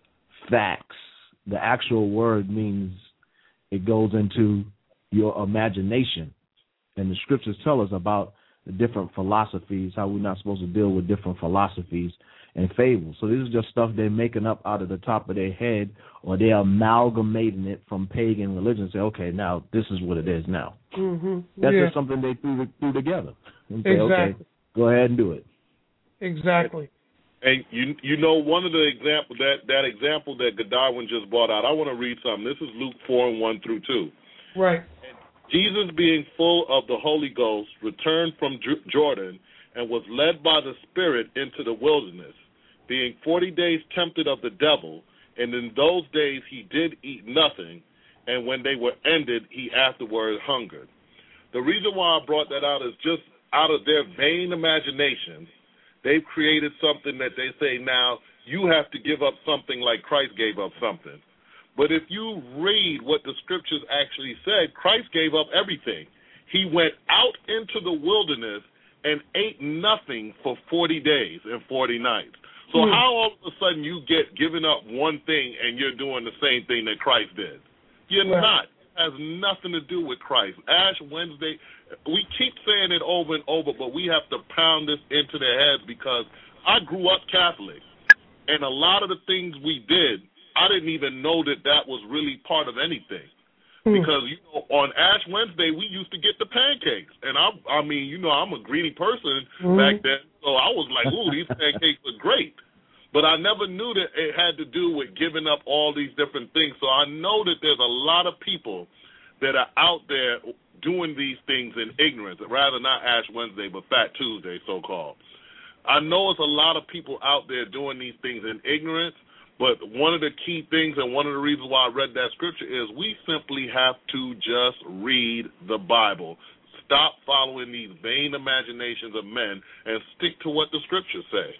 facts. The actual word means it goes into your imagination. And the scriptures tell us about the different philosophies, how we're not supposed to deal with different philosophies and fables. So this is just stuff they're making up out of the top of their head, or they're amalgamating it from pagan religion and say, okay, now this is what it is now. Mm-hmm. That's yeah. just something they threw, threw together. And say, exactly. okay, go ahead and do it. Exactly. And you you know, one of the example that, that example that Godwin just brought out, I want to read something. This is Luke four and one through two. Right. Jesus, being full of the Holy Ghost, returned from Jordan and was led by the Spirit into the wilderness, being forty days tempted of the devil. And in those days he did eat nothing, and when they were ended, he afterward hungered. The reason why I brought that out is just out of their vain imaginations, they've created something that they say now you have to give up something like Christ gave up something. But if you read what the scriptures actually said, Christ gave up everything. He went out into the wilderness and ate nothing for forty days and forty nights. So mm. how all of a sudden you get given up one thing and you're doing the same thing that Christ did? You're right. not. It has nothing to do with Christ. Ash Wednesday, we keep saying it over and over, but we have to pound this into their heads because I grew up Catholic, and a lot of the things we did, I didn't even know that that was really part of anything. Mm. Because, you know, on Ash Wednesday, we used to get the pancakes. And, I I mean, you know, I'm a greedy person mm. back then, so I was like, ooh, these pancakes are great. But I never knew that it had to do with giving up all these different things. So I know that there's a lot of people that are out there doing these things in ignorance, rather not Ash Wednesday, but Fat Tuesday, so-called. I know it's a lot of people out there doing these things in ignorance, but one of the key things and one of the reasons why I read that scripture is we simply have to just read the Bible. Stop following these vain imaginations of men and stick to what the scriptures say.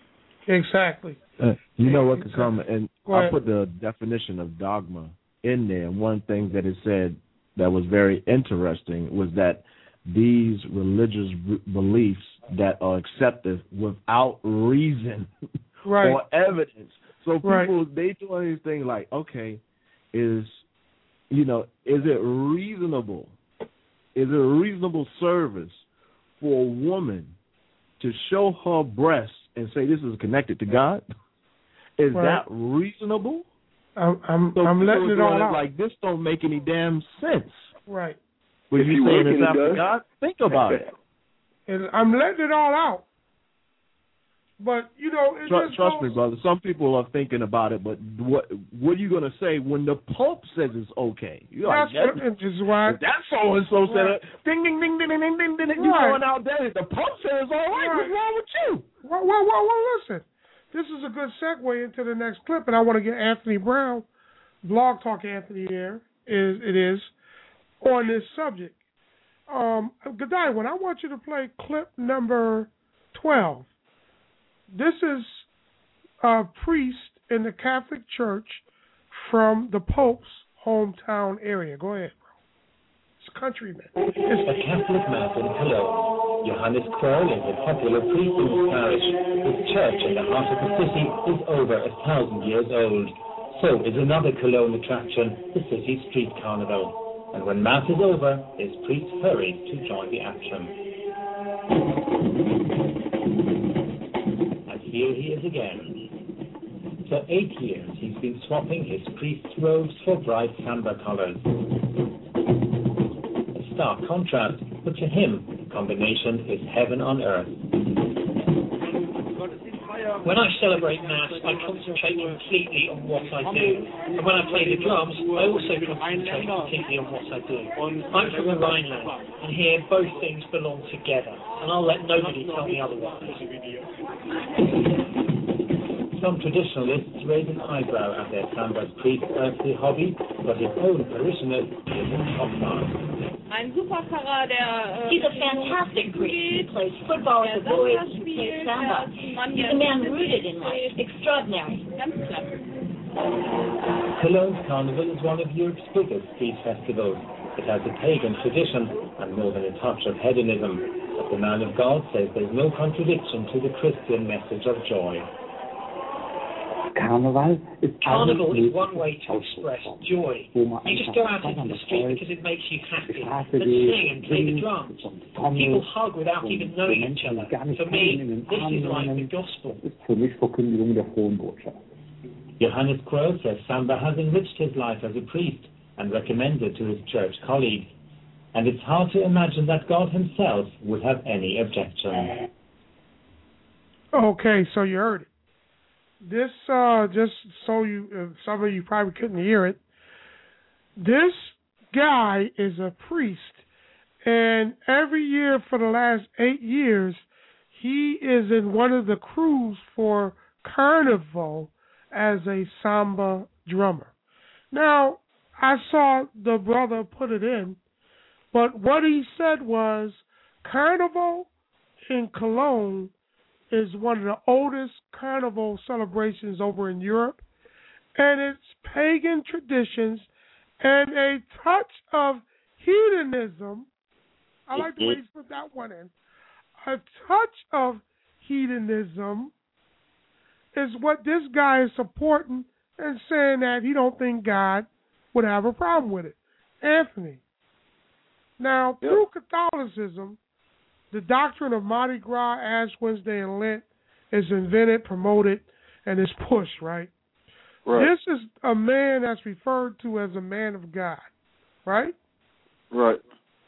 Exactly. Uh, you know what could come, and I put the definition of dogma in there. And one thing that it said that was very interesting was that these religious b- beliefs that are accepted without reason right. or evidence. So people, right. they doing these things like, okay, is, you know, is it reasonable? Is it a reasonable service for a woman to show her breasts and say this is connected to God? Is right. that reasonable? I'm I'm, so I'm letting it all out. Like, this don't make any damn sense. Right. When if you you saying it's it after does. God, think about it. And I'm letting it all out. But, you know, it Trust, just trust goes, me, brother. Some people are thinking about it, but what what are you going to say when the Pope says it's okay? You're that's like, what, that, is why. That's so and so said right. it. Ding, ding, ding, ding, ding, ding, ding, ding. Right. You going out there? The Pope says it's all right. right. What's wrong with you? Well, well, well, well, listen. This is a good segue into the next clip, and I want to get Anthony Brown, Blog Talk Anthony, here. Is it is on this subject. Um, Godaiwan, I want you to play clip number twelve. This is a priest in the Catholic Church from the Pope's hometown area. Go ahead, bro. It's countryman. It's a Catholic mass in Cologne. Johannes Kroll is a popular priest in his parish. His church in the heart of the city is over a thousand years old. So is another Cologne attraction, the city street carnival. And when mass is over, his priest hurries to join the action. Here he is again. For eight years, he's been swapping his priest's robes for bright samba colors. A stark contrast, but to him, the combination is heaven on earth. When I celebrate Mass, I concentrate completely on what I do. And when I play the drums, I also concentrate completely on what I do. I'm from the Rhineland, and here both things belong together, and I'll let nobody tell me otherwise. Some traditionalists raise an eyebrow at their samba's priest's earthly hobby, but his own parishioners give him top marks. He's a fantastic priest. He plays football with the boys. He plays samba. He's a man rooted in life. Extraordinary. Cologne's Carnival is one of Europe's biggest street festivals. It has a pagan tradition and more than a touch of hedonism. But the man of God says there's no contradiction to the Christian message of joy. Carnival is, Carnival is one way to express joy. You just go out into the street because it makes you happy. Let's sing and play the drums. People hug without even knowing each other. For me, this is like the gospel. Johannes Kroll says samba has enriched his life as a priest and recommends it to his church colleagues. And it's hard to imagine that God himself would have any objection. Okay, so you heard it. This, uh, just so you, uh, some of you probably couldn't hear it, this guy is a priest, and every year for the last eight years, he is in one of the crews for Carnival as a samba drummer. Now, I saw the brother put it in, but what he said was Carnival in Cologne is one of the oldest carnival celebrations over in Europe, and its pagan traditions and a touch of hedonism. I like the way he put that one in. A touch of hedonism is what this guy is supporting and saying that he don't think God would have a problem with it. Anthony. Now, yep. Through Catholicism, the doctrine of Mardi Gras, Ash Wednesday, and Lent is invented, promoted, and is pushed, right? Right. This is a man that's referred to as a man of God, right? Right.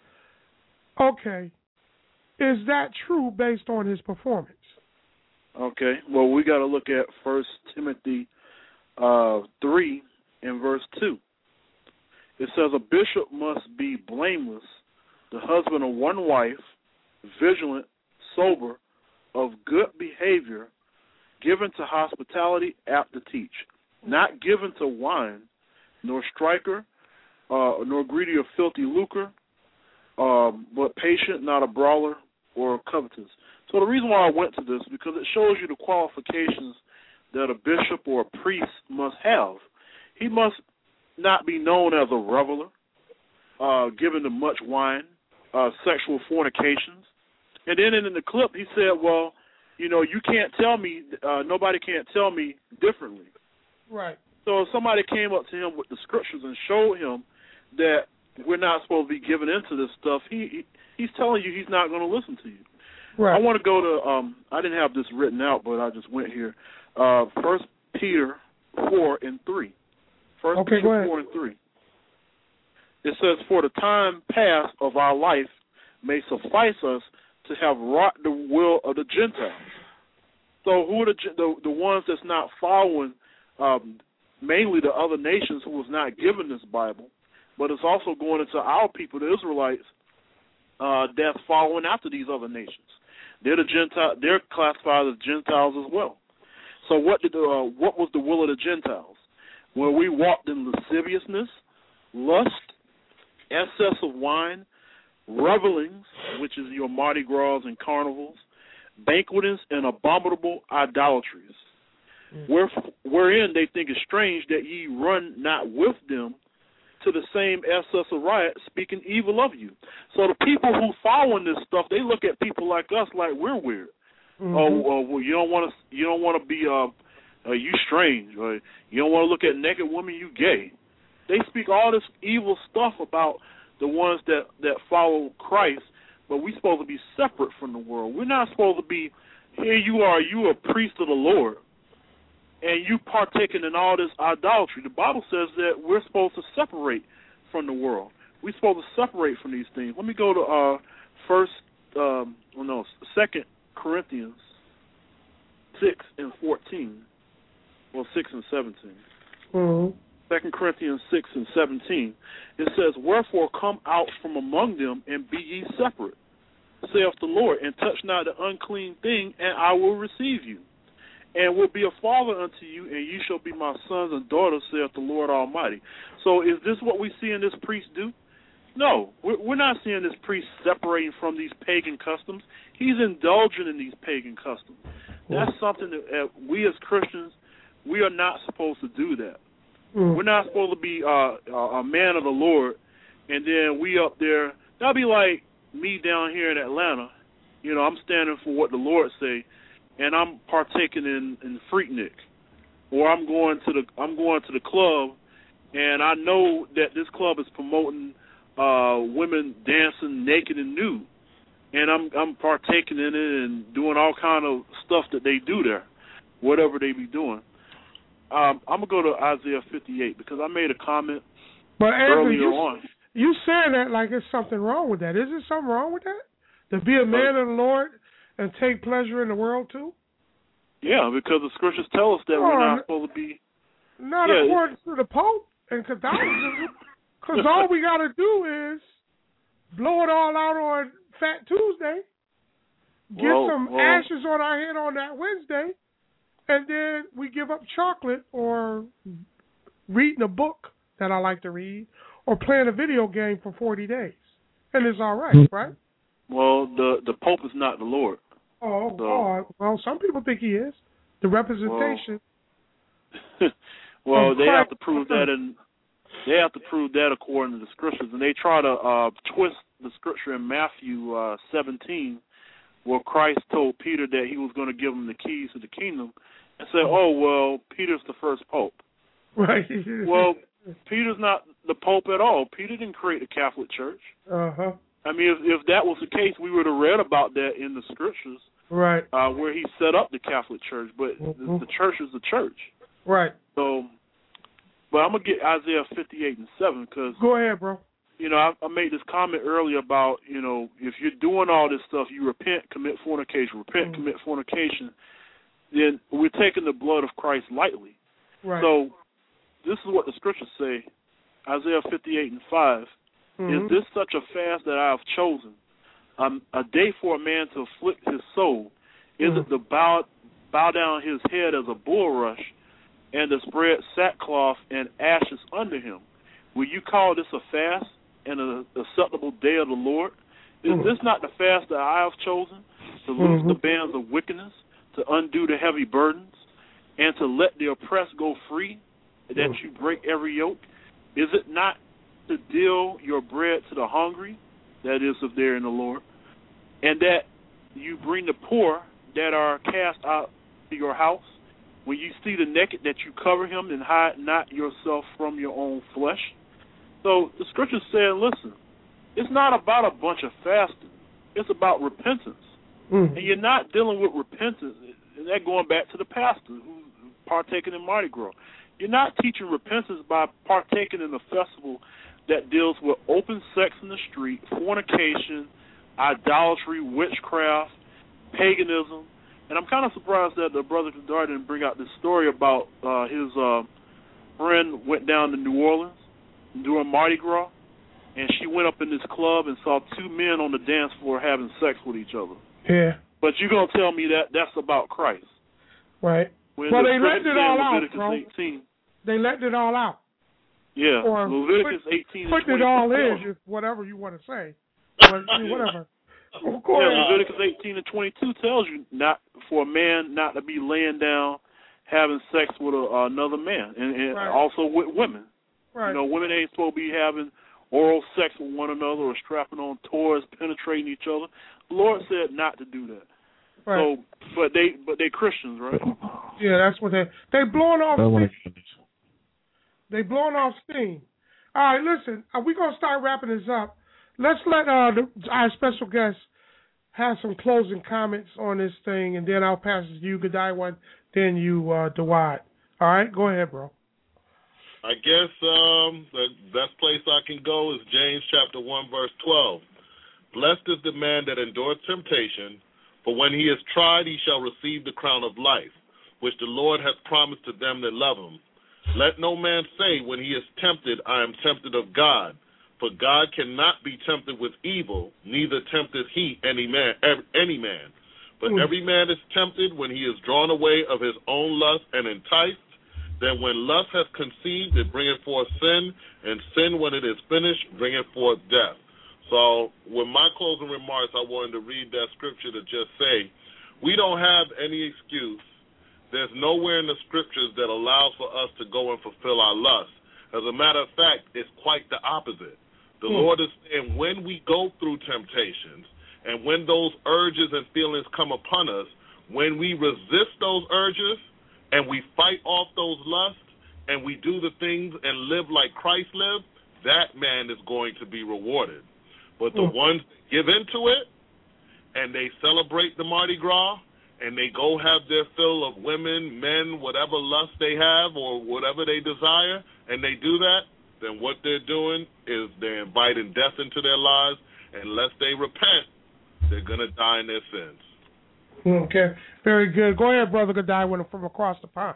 Okay. Is that true based on his performance? Okay. Well, we got to look at First Timothy uh, three and verse two. It says, a bishop must be blameless, the husband of one wife, vigilant, sober, of good behavior, given to hospitality, apt to teach, not given to wine, nor striker, uh, nor greedy of filthy lucre, um, but patient, not a brawler or covetous. So the reason why I went to this is because it shows you the qualifications that a bishop or a priest must have. He must not be known as a reveler, uh, given to much wine, uh, sexual fornications. And then in the clip, he said, well, you know, you can't tell me, uh, nobody can't tell me differently. Right. So if somebody came up to him with the scriptures and showed him that we're not supposed to be giving into this stuff, he, he he's telling you he's not going to listen to you. Right. I want to go to, um, I didn't have this written out, but I just went here. Uh, First Peter four and three. First okay, Peter four and three. It says, for the time past of our life may suffice us to have wrought the will of the Gentiles. So who are the the, the ones that's not following, um, mainly the other nations who was not given this Bible, but it's also going into our people, the Israelites, uh, that's following after these other nations. They're the Gentile. They're classified as Gentiles as well. So what did the, uh, what was the will of the Gentiles? Where we walked in lasciviousness, lust, excess of wine, revelings, which is your Mardi Gras and carnivals, banquetings, and abominable idolatries, mm-hmm. where, wherein they think it strange that ye run not with them to the same excess of riot, speaking evil of you. So the people who following this stuff, they look at people like us like we're weird. Mm-hmm. Oh, uh, well, you don't want to, you don't want to be, uh, uh, you strange, or you don't want to look at naked women, you gay. They speak all this evil stuff about the ones that, that follow Christ, but we're supposed to be separate from the world. We're not supposed to be, here you are, you a priest of the Lord, and you partaking in all this idolatry. The Bible says that we're supposed to separate from the world. We're supposed to separate from these things. Let me go to uh, first, um, well, no, Second Corinthians six and fourteen, well, six and seventeen. Mm-hmm. Second Corinthians six and seventeen. It says, wherefore come out from among them and be ye separate, saith the Lord, and touch not the unclean thing, and I will receive you, and will be a father unto you, and ye shall be my sons and daughters, saith the Lord Almighty. So is this what we see in this priest do? No, we're not seeing this priest separating from these pagan customs. He's indulging in these pagan customs. That's something that uh, we as Christians, we are not supposed to do that. Mm. We're not supposed to be uh, a man of the Lord, and then we up there. That'll be like me down here in Atlanta. You know, I'm standing for what the Lord say, and I'm partaking in, in Freaknik, or I'm going to the I'm going to the club, and I know that this club is promoting uh, women dancing naked and nude, and I'm I'm partaking in it and doing all kind of stuff that they do there, whatever they be doing. Um, I'm gonna go to Isaiah fifty-eight because I made a comment but Andrew, earlier you, on. You saying that like there's something wrong with that? Is there something wrong with that? To be a man of the Lord and take pleasure in the world too? Yeah, because the scriptures tell us that no, we're not supposed to be. Not yeah, according to the Pope and Catholicism, because all we got to do is blow it all out on Fat Tuesday, get well, some well, ashes on our head on that Wednesday, and then we give up chocolate or reading a book that I like to read or playing a video game for forty days. And it's all right, right? Well, the the Pope is not the Lord. Oh, so. God. Well, some people think he is. The representation. Well, well they have to prove that, and they have to prove that according to the scriptures, and they try to uh, twist the scripture in Matthew uh, seventeen, where Christ told Peter that he was going to give him the keys to the kingdom, and said, "Oh, well, Peter's the first pope." Right. Well, Peter's not the pope at all. Peter didn't create the Catholic Church. Uh huh. I mean, if, if that was the case, we would have read about that in the scriptures, right? Uh, where he set up the Catholic Church, but mm-hmm. the, the church is the church, right? So, but I'm gonna get Isaiah fifty-eight and seven because go ahead, bro. You know, I, I made this comment earlier about, you know, if you're doing all this stuff, you repent, commit fornication, repent, mm-hmm. commit fornication, then we're taking the blood of Christ lightly. Right. So, this is what the scriptures say, Isaiah fifty-eight and five. Mm-hmm. Is this such a fast that I have chosen, um, a day for a man to afflict his soul? Is mm-hmm. it to bow, bow down his head as a bulrush and to spread sackcloth and ashes under him? Will you call this a fast and an acceptable day of the Lord? Is mm-hmm. this not the fast that I have chosen, to loose mm-hmm. the bands of wickedness, to undo the heavy burdens, and to let the oppressed go free, that mm-hmm. you break every yoke? Is it not to deal your bread to the hungry, that is, if they're in the Lord, and that you bring the poor that are cast out to your house. When you see the naked, that you cover him and hide not yourself from your own flesh. So the scripture said, listen, it's not about a bunch of fasting. It's about repentance. Mm. And you're not dealing with repentance. And that going back to the pastor who partaking in Mardi Gras. You're not teaching repentance by partaking in a festival that deals with open sex in the street, fornication, idolatry, witchcraft, paganism. And I'm kind of surprised that the brother Kadar didn't bring out this story about uh, his uh, friend went down to New Orleans during Mardi Gras, and she went up in this club and saw two men on the dance floor having sex with each other. Yeah. But you're going to tell me that that's about Christ. Right. When well, the they let it all Leviticus out, bro. eighteen. They let it all out. Yeah, or Leviticus put, eighteen put and it all twenty-two. in, whatever you want to say. But, whatever. Yeah, Leviticus eighteen and twenty-two tells you not for a man not to be laying down having sex with a, uh, another man, and, and right. also with women. Right. You know, women ain't supposed to be having oral sex with one another or strapping on toys, penetrating each other. The Lord said not to do that. Right. So, but they, but they Christians, right? Yeah, that's what they they blowing off steam. They blowing off steam. All right, listen, uh, we're gonna start wrapping this up. Let's let uh, the, our special guest have some closing comments on this thing, and then I'll pass it to you, Godiwa, then you, uh, Dawad. All right, go ahead, bro. I guess um, the best place I can go is James chapter one, verse twelve. Blessed is the man that endures temptation, for when he is tried, he shall receive the crown of life, which the Lord hath promised to them that love him. Let no man say when he is tempted, I am tempted of God. For God cannot be tempted with evil, neither tempteth he any man. Any man. But mm. every man is tempted when he is drawn away of his own lust and enticed. Then when lust hath conceived, it bringeth forth sin, and sin, when it is finished, bringeth forth death. So with my closing remarks, I wanted to read that scripture to just say, we don't have any excuse. There's nowhere in the scriptures that allows for us to go and fulfill our lust. As a matter of fact, it's quite the opposite. The hmm. Lord is saying when we go through temptations and when those urges and feelings come upon us, when we resist those urges and we fight off those lusts and we do the things and live like Christ lived, that man is going to be rewarded. But the hmm. ones that give into it and they celebrate the Mardi Gras and they go have their fill of women, men, whatever lust they have or whatever they desire, and they do that, then what they're doing is they're inviting death into their lives. Unless they repent, they're going to die in their sins. Okay, very good. Go ahead, Brother Godiwa, from across the pond.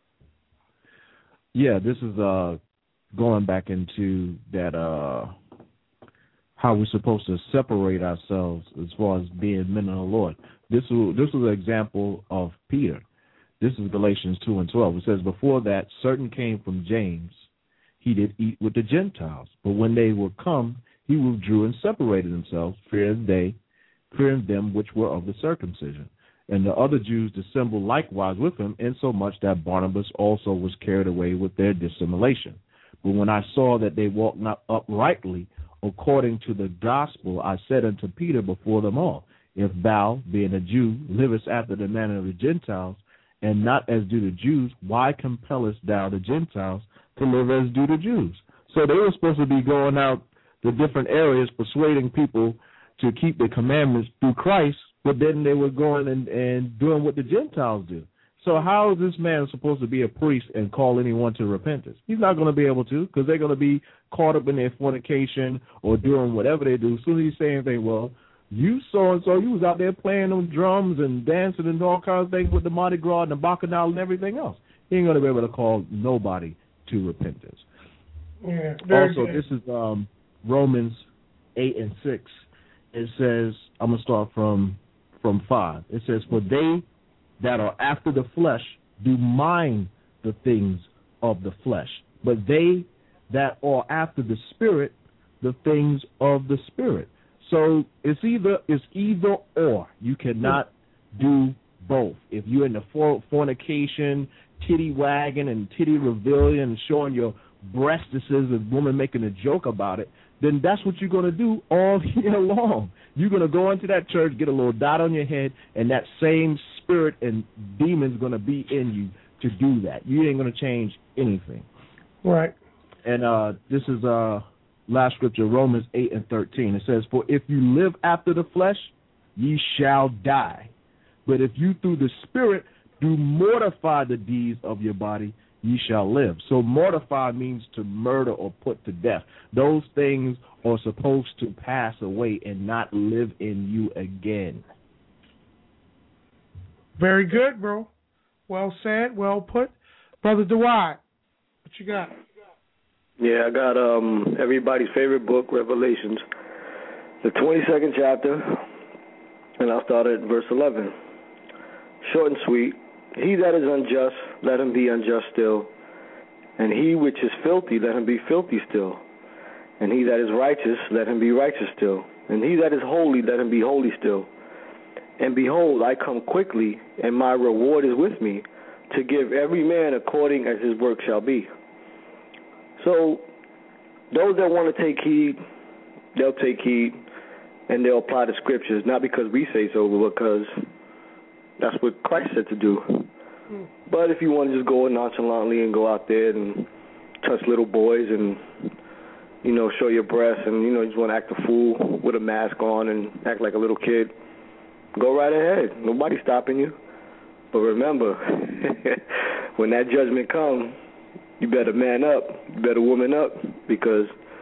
Yeah, this is uh, going back into that uh, how we're supposed to separate ourselves as far as being men of the Lord. This was, this was an example of Peter. This is Galatians two and twelve. It says, before that, certain came from James. He did eat with the Gentiles. But when they were come, he withdrew and separated himself, fearing they, fearing them which were of the circumcision. And the other Jews dissembled likewise with him, insomuch that Barnabas also was carried away with their dissimulation. But when I saw that they walked not uprightly according to the gospel, I said unto Peter before them all, if thou, being a Jew, livest after the manner of the Gentiles, and not as do the Jews, why compellest thou the Gentiles to live as do the Jews? So they were supposed to be going out to different areas, persuading people to keep the commandments through Christ, but then they were going and, and doing what the Gentiles do. So how is this man supposed to be a priest and call anyone to repentance? He's not going to be able to, because they're going to be caught up in their fornication or doing whatever they do. As soon as he say anything, well, you so-and-so, you was out there playing them drums and dancing and all kinds of things with the Mardi Gras and the Bacchanal and everything else. He ain't going to be able to call nobody to repentance. Yeah, also, good. this is um, Romans eight and six. It says, I'm going to start from from five. It says, for they that are after the flesh do mind the things of the flesh, but they that are after the Spirit, the things of the Spirit. So it's either it's either or. You cannot do both. If you're in the for, fornication, titty wagging and titty revealing and showing your breastises, a woman making a joke about it, then that's what you're going to do all year long. You're going to go into that church, get a little dot on your head, and that same spirit and demon's going to be in you to do that. You ain't going to change anything. Right. And uh, this is uh, last scripture, Romans eight and thirteen. It says, for if you live after the flesh, ye shall die. But if you through the Spirit do mortify the deeds of your body, ye shall live. So mortify means to murder or put to death. Those things are supposed to pass away and not live in you again. Very good, bro. Well said, well put. Brother Dwight, what you got? Yeah, I got um everybody's favorite book, Revelations, the twenty-second chapter, and I'll start at verse eleven. Short and sweet. He that is unjust, let him be unjust still. And he which is filthy, let him be filthy still. And he that is righteous, let him be righteous still. And he that is holy, let him be holy still. And behold, I come quickly, and my reward is with me, to give every man according as his work shall be. So, those that want to take heed, they'll take heed, and they'll apply the scriptures, not because we say so, but because that's what Christ said to do. Mm. But if you want to just go nonchalantly and go out there and touch little boys and, you know, show your breasts and, you know, you just want to act a fool with a mask on and act like a little kid, go right ahead. Nobody's stopping you. But remember, when that judgment comes, you better man up, you better woman up, because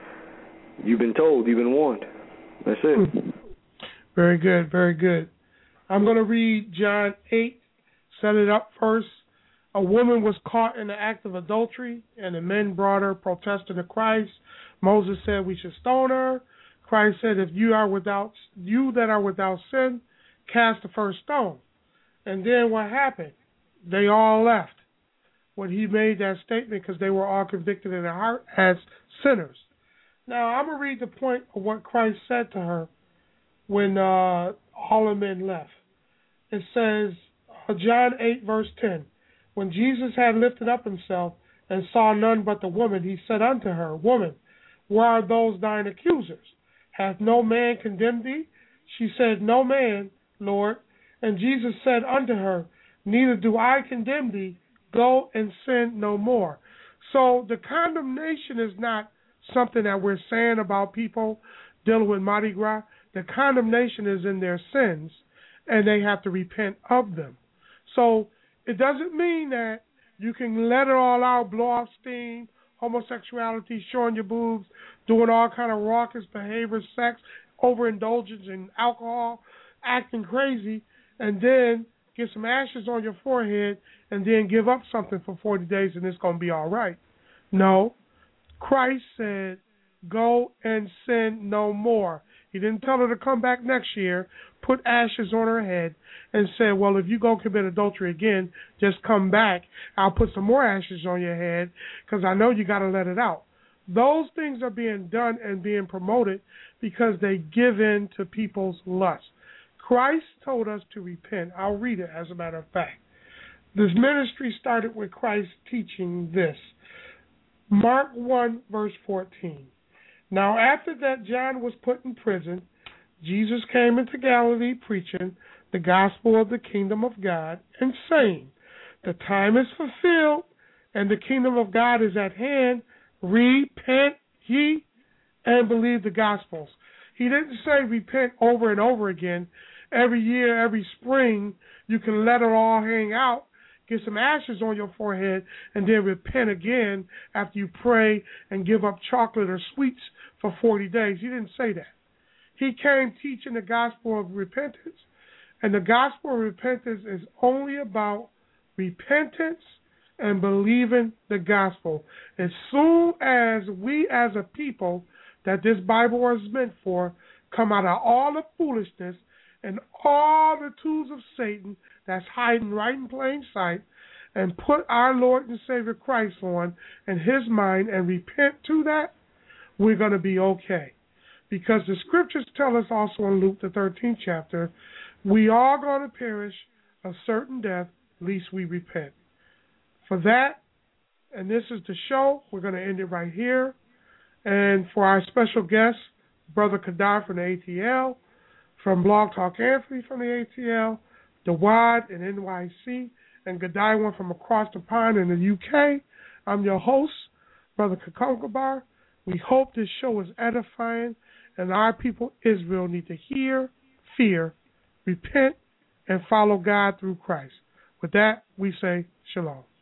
you've been told, you've been warned. That's it. Mm. Very good, very good. I'm going to read John eight, set it up first. A woman was caught in the act of adultery, and the men brought her protesting to Christ. Moses said we should stone her. Christ said, if you are without, you that are without sin, cast the first stone. And then what happened? They all left when he made that statement, because they were all convicted in their heart as sinners. Now, I'm going to read the point of what Christ said to her when uh, all the men left. It says, uh, John eight, verse ten, when Jesus had lifted up himself and saw none but the woman, he said unto her, Woman, where are those thine accusers? Hath no man condemned thee? She said, No man, Lord. And Jesus said unto her, Neither do I condemn thee. Go and sin no more. So the condemnation is not something that we're saying about people dealing with Mardi Gras. The condemnation is in their sins, and they have to repent of them. So it doesn't mean that you can let it all out, blow off steam, homosexuality, showing your boobs, doing all kind of raucous behavior, sex, overindulgence in alcohol, acting crazy, and then get some ashes on your forehead and then give up something for forty days and it's going to be all right. No. Christ said, go and sin no more. He didn't tell her to come back next year, put ashes on her head, and say, well, if you go commit adultery again, just come back. I'll put some more ashes on your head because I know you got to let it out. Those things are being done and being promoted because they give in to people's lust. Christ told us to repent. I'll read it as a matter of fact. This ministry started with Christ teaching this. Mark one, verse fourteen. Now after that John was put in prison, Jesus came into Galilee preaching the gospel of the kingdom of God and saying, the time is fulfilled and the kingdom of God is at hand. Repent ye and believe the gospels. He didn't say repent over and over again. Every year, every spring, you can let it all hang out, get some ashes on your forehead, and then repent again after you pray and give up chocolate or sweets for forty days. He didn't say that. He came teaching the gospel of repentance, and the gospel of repentance is only about repentance and believing the gospel. As soon as we as a people that this Bible was meant for come out of all the foolishness and all the tools of Satan that's hiding right in plain sight and put our Lord and Savior Christ on and his mind and repent to that, we're going to be okay. Because the scriptures tell us also in Luke, the thirteenth chapter, we are going to perish a certain death, lest we repent. for that. And this is the show. We're going to end it right here. And for our special guest, Brother Kadar from the A T L, from Blog Talk Anthony from the A T L, Dawad in N Y C, and Godaiwan from across the pond in the U K, I'm your host, Brother Kakonkabar. We hope this show is edifying, and our people Israel need to hear, fear, repent, and follow God through Christ. With that, we say shalom.